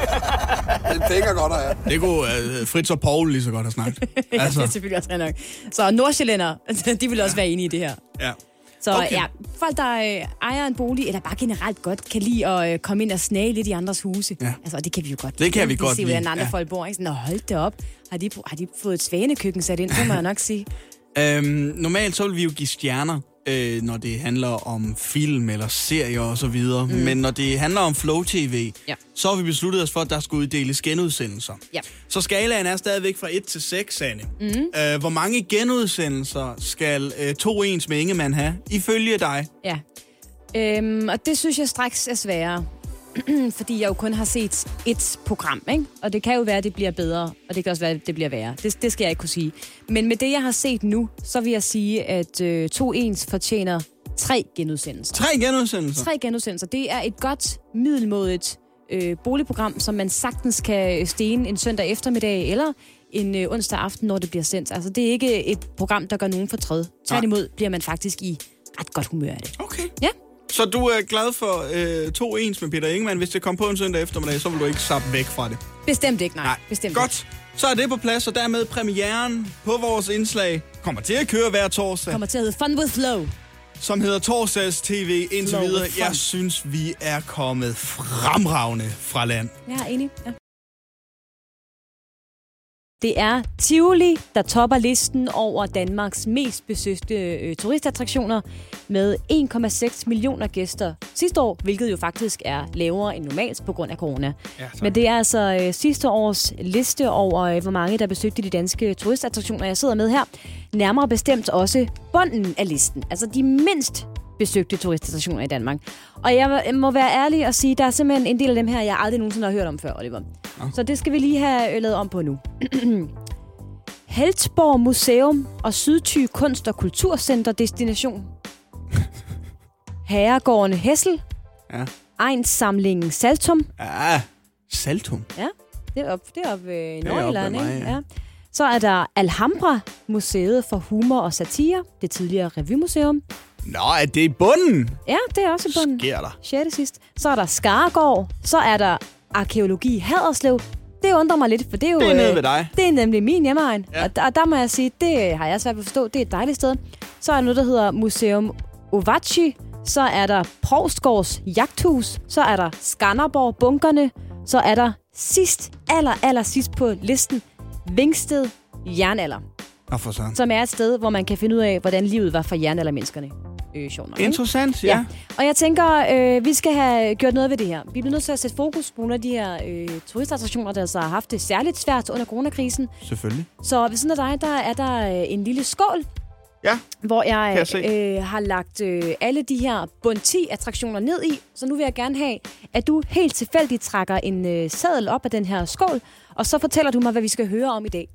Det penge godt, ja. Det kunne uh, Fritz og Paul lige så godt have snakket. Ja, altså. Det er selvfølgelig også nok. Så nordsjællænder, de vil også ja. være enige i det her. Ja. Så okay. ja, folk, der øh, ejer en bolig, eller bare generelt godt kan lide at øh, komme ind og snage lidt i andres huse. Ja. Altså, det kan vi jo godt lide. Det kan vi de godt lide. lide. Hvordan andre ja. folk bor, ikke? Nå, hold det op. Har de, har de fået et svanekøkken sat ind? Det må jeg nok sige. Øhm, normalt så vil vi jo give stjerner, øh, når det handler om film eller serier og så videre. Mm. Men når det handler om Flow T V, ja. så har vi besluttet os for, at der skal uddeles genudsendelser. Ja. Så skalaen er stadigvæk fra et til seks, Anne. Mm. Øh, hvor mange genudsendelser skal øh, to ens med Ingemann have, ifølge dig? Ja, øhm, og det synes jeg straks er sværere. Fordi jeg jo kun har set et program, ikke? Og det kan jo være, at det bliver bedre, og det kan også være, at det bliver værre. Det, det skal jeg ikke kunne sige. Men med det, jeg har set nu, så vil jeg sige, at øh, to ens fortjener tre genudsendelser. Tre genudsendelser? Tre genudsendelser. Det er et godt, middelmådigt øh, boligprogram, som man sagtens kan stene en søndag eftermiddag, eller en øh, onsdag aften, når det bliver sendt. Altså, det er ikke et program, der gør nogen fortræd. Tværtimod bliver man faktisk i ret godt humør af det. Okay. Ja. Så du er glad for øh, to ens med Peter Ingemann. Hvis det kom på en søndag eftermiddag, så vil du ikke sappe væk fra det? Bestemt ikke, nej. nej. Bestemt Godt. Ikke. Så er det på plads, og dermed premieren på vores indslag kommer til at køre hver torsdag. Kommer til at hedde Fun with Flow. Som hedder Torsdags T V indtil Flow videre. Jeg synes, vi er kommet fremragende fra land. Jeg er enig, ja. Det er Tivoli, der topper listen over Danmarks mest besøgte øh, turistattraktioner med en komma seks millioner gæster sidste år, hvilket jo faktisk er lavere end normalt på grund af corona. Ja, men det er altså øh, sidste års liste over, øh, hvor mange der besøgte de danske turistattraktioner, jeg sidder med her. Nærmere bestemt også bunden af listen, altså de mindst besøgte turistattraktioner i Danmark. Og jeg må være ærlig og sige, at der er simpelthen en del af dem her, jeg aldrig nogensinde har hørt om før, Oliver. Ja. Så det skal vi lige have lavet om på nu. Heltborg Museum og Sydthy Kunst- og Kulturcenter Destination. Herregården Hessel. Ja. Egnssamlingen Saltum. Ja, Saltum. Ja, det er op, det er op øh, i Nordjylland, ikke? Ja. Ja. Så er der Alhambra, Museet for Humor og Satire, det tidligere Revymuseum. Nå, er det i bunden? Ja, det er også i bunden. Sker der. Sjette sidst. Så er der Skargård. Så er der Arkæologi Haderslev. Det undrer mig lidt, for det er jo... Det er nede ved dig. Det er nemlig min hjemmeegn. Ja. Og, der, og der må jeg sige, det har jeg svært ved at forstå. Det er et dejligt sted. Så er der noget, der hedder Museum Ovaci. Så er der Provstgårds Jagthus. Så er der Skanderborg Bunkerne. Så er der sidst, aller, aller sidst på listen, Vingsted Jernalder. Og for sådan. Som er et sted, hvor man kan finde ud af, hvordan livet var for jernaldermenneskerne. Øh, sjovt nok, interessant, ja. ja. Og jeg tænker, øh, vi skal have gjort noget ved det her. Vi bliver nødt til at sætte fokus på nogle af de her øh, turistattraktioner, der altså har haft det særligt svært under coronakrisen. Selvfølgelig. Så ved siden af dig, der er der øh, en lille skål, ja. hvor jeg, jeg øh, har lagt øh, alle de her bund ti attraktioner ned i. Så nu vil jeg gerne have, at du helt tilfældigt trækker en øh, seddel op af den her skål, og så fortæller du mig, hvad vi skal høre om i dag.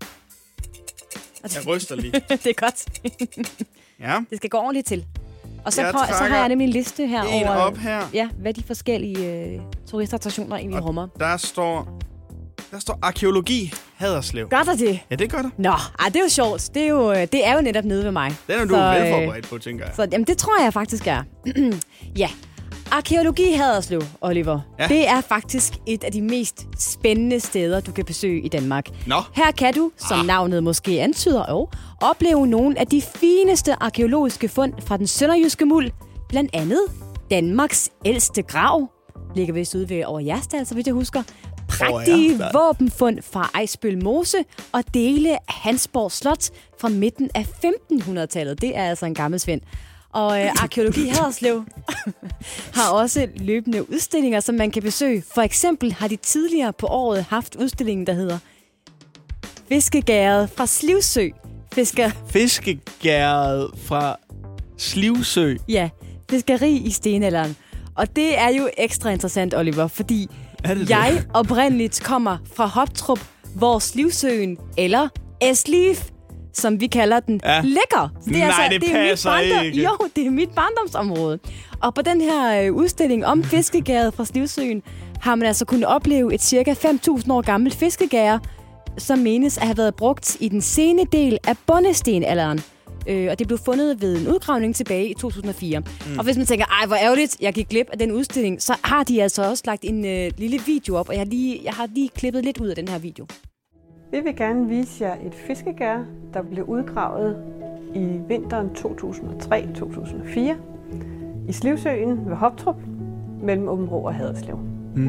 Jeg ryster lige. Det er godt. Ja. Det skal gå ordentligt til. Og så, prøv, så så har jeg nemlig en liste her en over, op her. Ja, hvad de forskellige øh, turistattraktioner egentlig rummer. Der står, der står Arkæologi Haderslev. Gør der det? Ja, det gør der. Nå, ej, det er jo sjovt. Det er jo, det er jo netop nede ved mig. Den er du så, vel forberedt på, tænker jeg. Så, jamen, det tror jeg faktisk er. Ja. Arkæologi Haderslev, Oliver. Ja. Det er faktisk et af de mest spændende steder, du kan besøge i Danmark. Nå. Her kan du, som ah. navnet måske antyder, jo, opleve nogle af de fineste arkæologiske fund fra den sønderjyske muld. Blandt andet Danmarks ældste grav. Ligger vist ude ved over Jerstal, så vidt jeg husker. Prægtige våbenfund fra Ejsbøl Mose og dele af Hansborg Slot fra midten af femtenhundredetallet. Det er altså en gammel svend. Og øh, Arkæologi Haderslev har også løbende udstillinger, som man kan besøge. For eksempel har de tidligere på året haft udstillingen, der hedder Fiskegæret fra Slivsø. Fisker... Fiskegæret fra Slivsø? Ja, fiskeri i stenalderen. Og det er jo ekstra interessant, Oliver, fordi det jeg det? oprindeligt kommer fra Hoptrup, hvor Slivsøen, eller Esliv, som vi kalder den, ja. ligger. Så det er Nej, altså, det, det passer er mit barndom- ikke. Jo, det er mit barndomsområde. Og på den her øh, udstilling om fiskegæret fra Slivsøen, har man altså kunnet opleve et cirka fem tusind år gammelt fiskegær, som menes at have været brugt i den sene del af bondestenalderen. Øh, og det blev fundet ved en udgravning tilbage i to tusind og fire. Mm. Og hvis man tænker, ej, hvor ærgerligt, jeg gik glip af den udstilling, så har de altså også lagt en øh, lille video op, og jeg har, lige, jeg har lige klippet lidt ud af den her video. Vi vil gerne vise jer et fiskegær, der blev udgravet i vinteren to tusind og tre til to tusind og fire i Slivsøen ved Hoptrup mellem Aabenraa og Haderslev. Mm.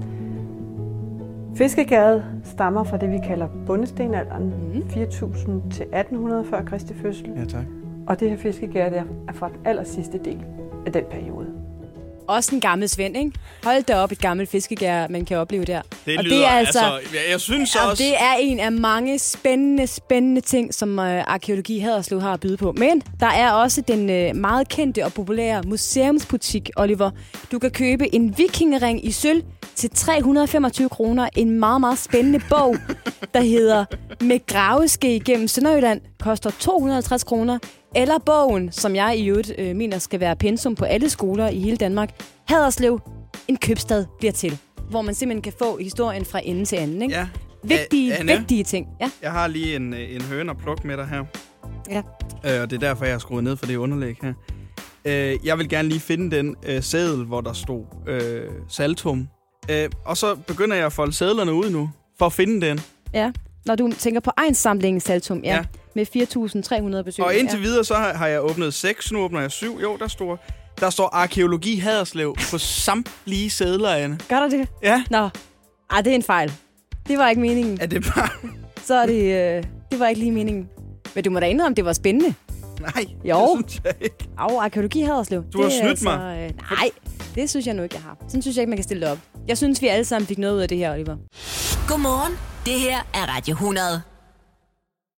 Fiskegæret stammer fra det, vi kalder bondestenalderen, mm. fire tusind til atten hundrede før Kristi fødsel. Ja, tak. Og det her fiskegær der er fra den aller sidste del af den periode. Også en gammel svend, ikke? Hold da op, et gammelt fiskegær, man kan opleve der. Det og lyder, det er altså, altså jeg, jeg synes og også... det er en af mange spændende, spændende ting, som øh, Arkæologi Haderslev har at byde på. Men der er også den øh, meget kendte og populære museumsbutik, Oliver. Du kan købe en vikingering i sølv til tre hundrede og femogtyve kroner. En meget, meget spændende bog, der hedder Med graveske gennem Sønderjylland, koster to hundrede og halvtreds kroner. Eller bogen, som jeg i øvrigt øh, mener skal være pensum på alle skoler i hele Danmark, Haderslev, en købstad bliver til. Hvor man simpelthen kan få historien fra ende til anden. Ikke? Ja. Vigtige, Anne, vigtige ting. Ja. Jeg har lige en, en høne at plukke med dig her. Ja. Øh, og det er derfor, jeg har skruet ned for det underlæg her. Øh, jeg vil gerne lige finde den øh, seddel, hvor der stod øh, saltum. Øh, og så begynder jeg at folde sedlerne ud nu, for at finde den. Ja, når du tænker på egnssamlingen saltum, ja. ja. Med fire tusind tre hundrede besøg. Og indtil ja. videre, så har, har jeg åbnet seks, nu åbner jeg syv. Jo, der står, der står Arkæologi Haderslev på samtlige sedler, Anne. Gør der det? Ja. Nå, ej, det er en fejl. Det var ikke meningen. Er det bare... Så er det, øh, det var ikke lige meningen. Men du må da indrømme, det var spændende. Nej, jo. det synes jeg ikke. Au, Arkæologi Haderslev. Du har det snydt altså, mig. Øh, nej, det synes jeg nu ikke, jeg har. Sådan synes jeg ikke, man kan stille det op. Jeg synes, vi alle sammen fik noget ud af det her, Oliver. Godmorgen. Det her er Radio hundrede.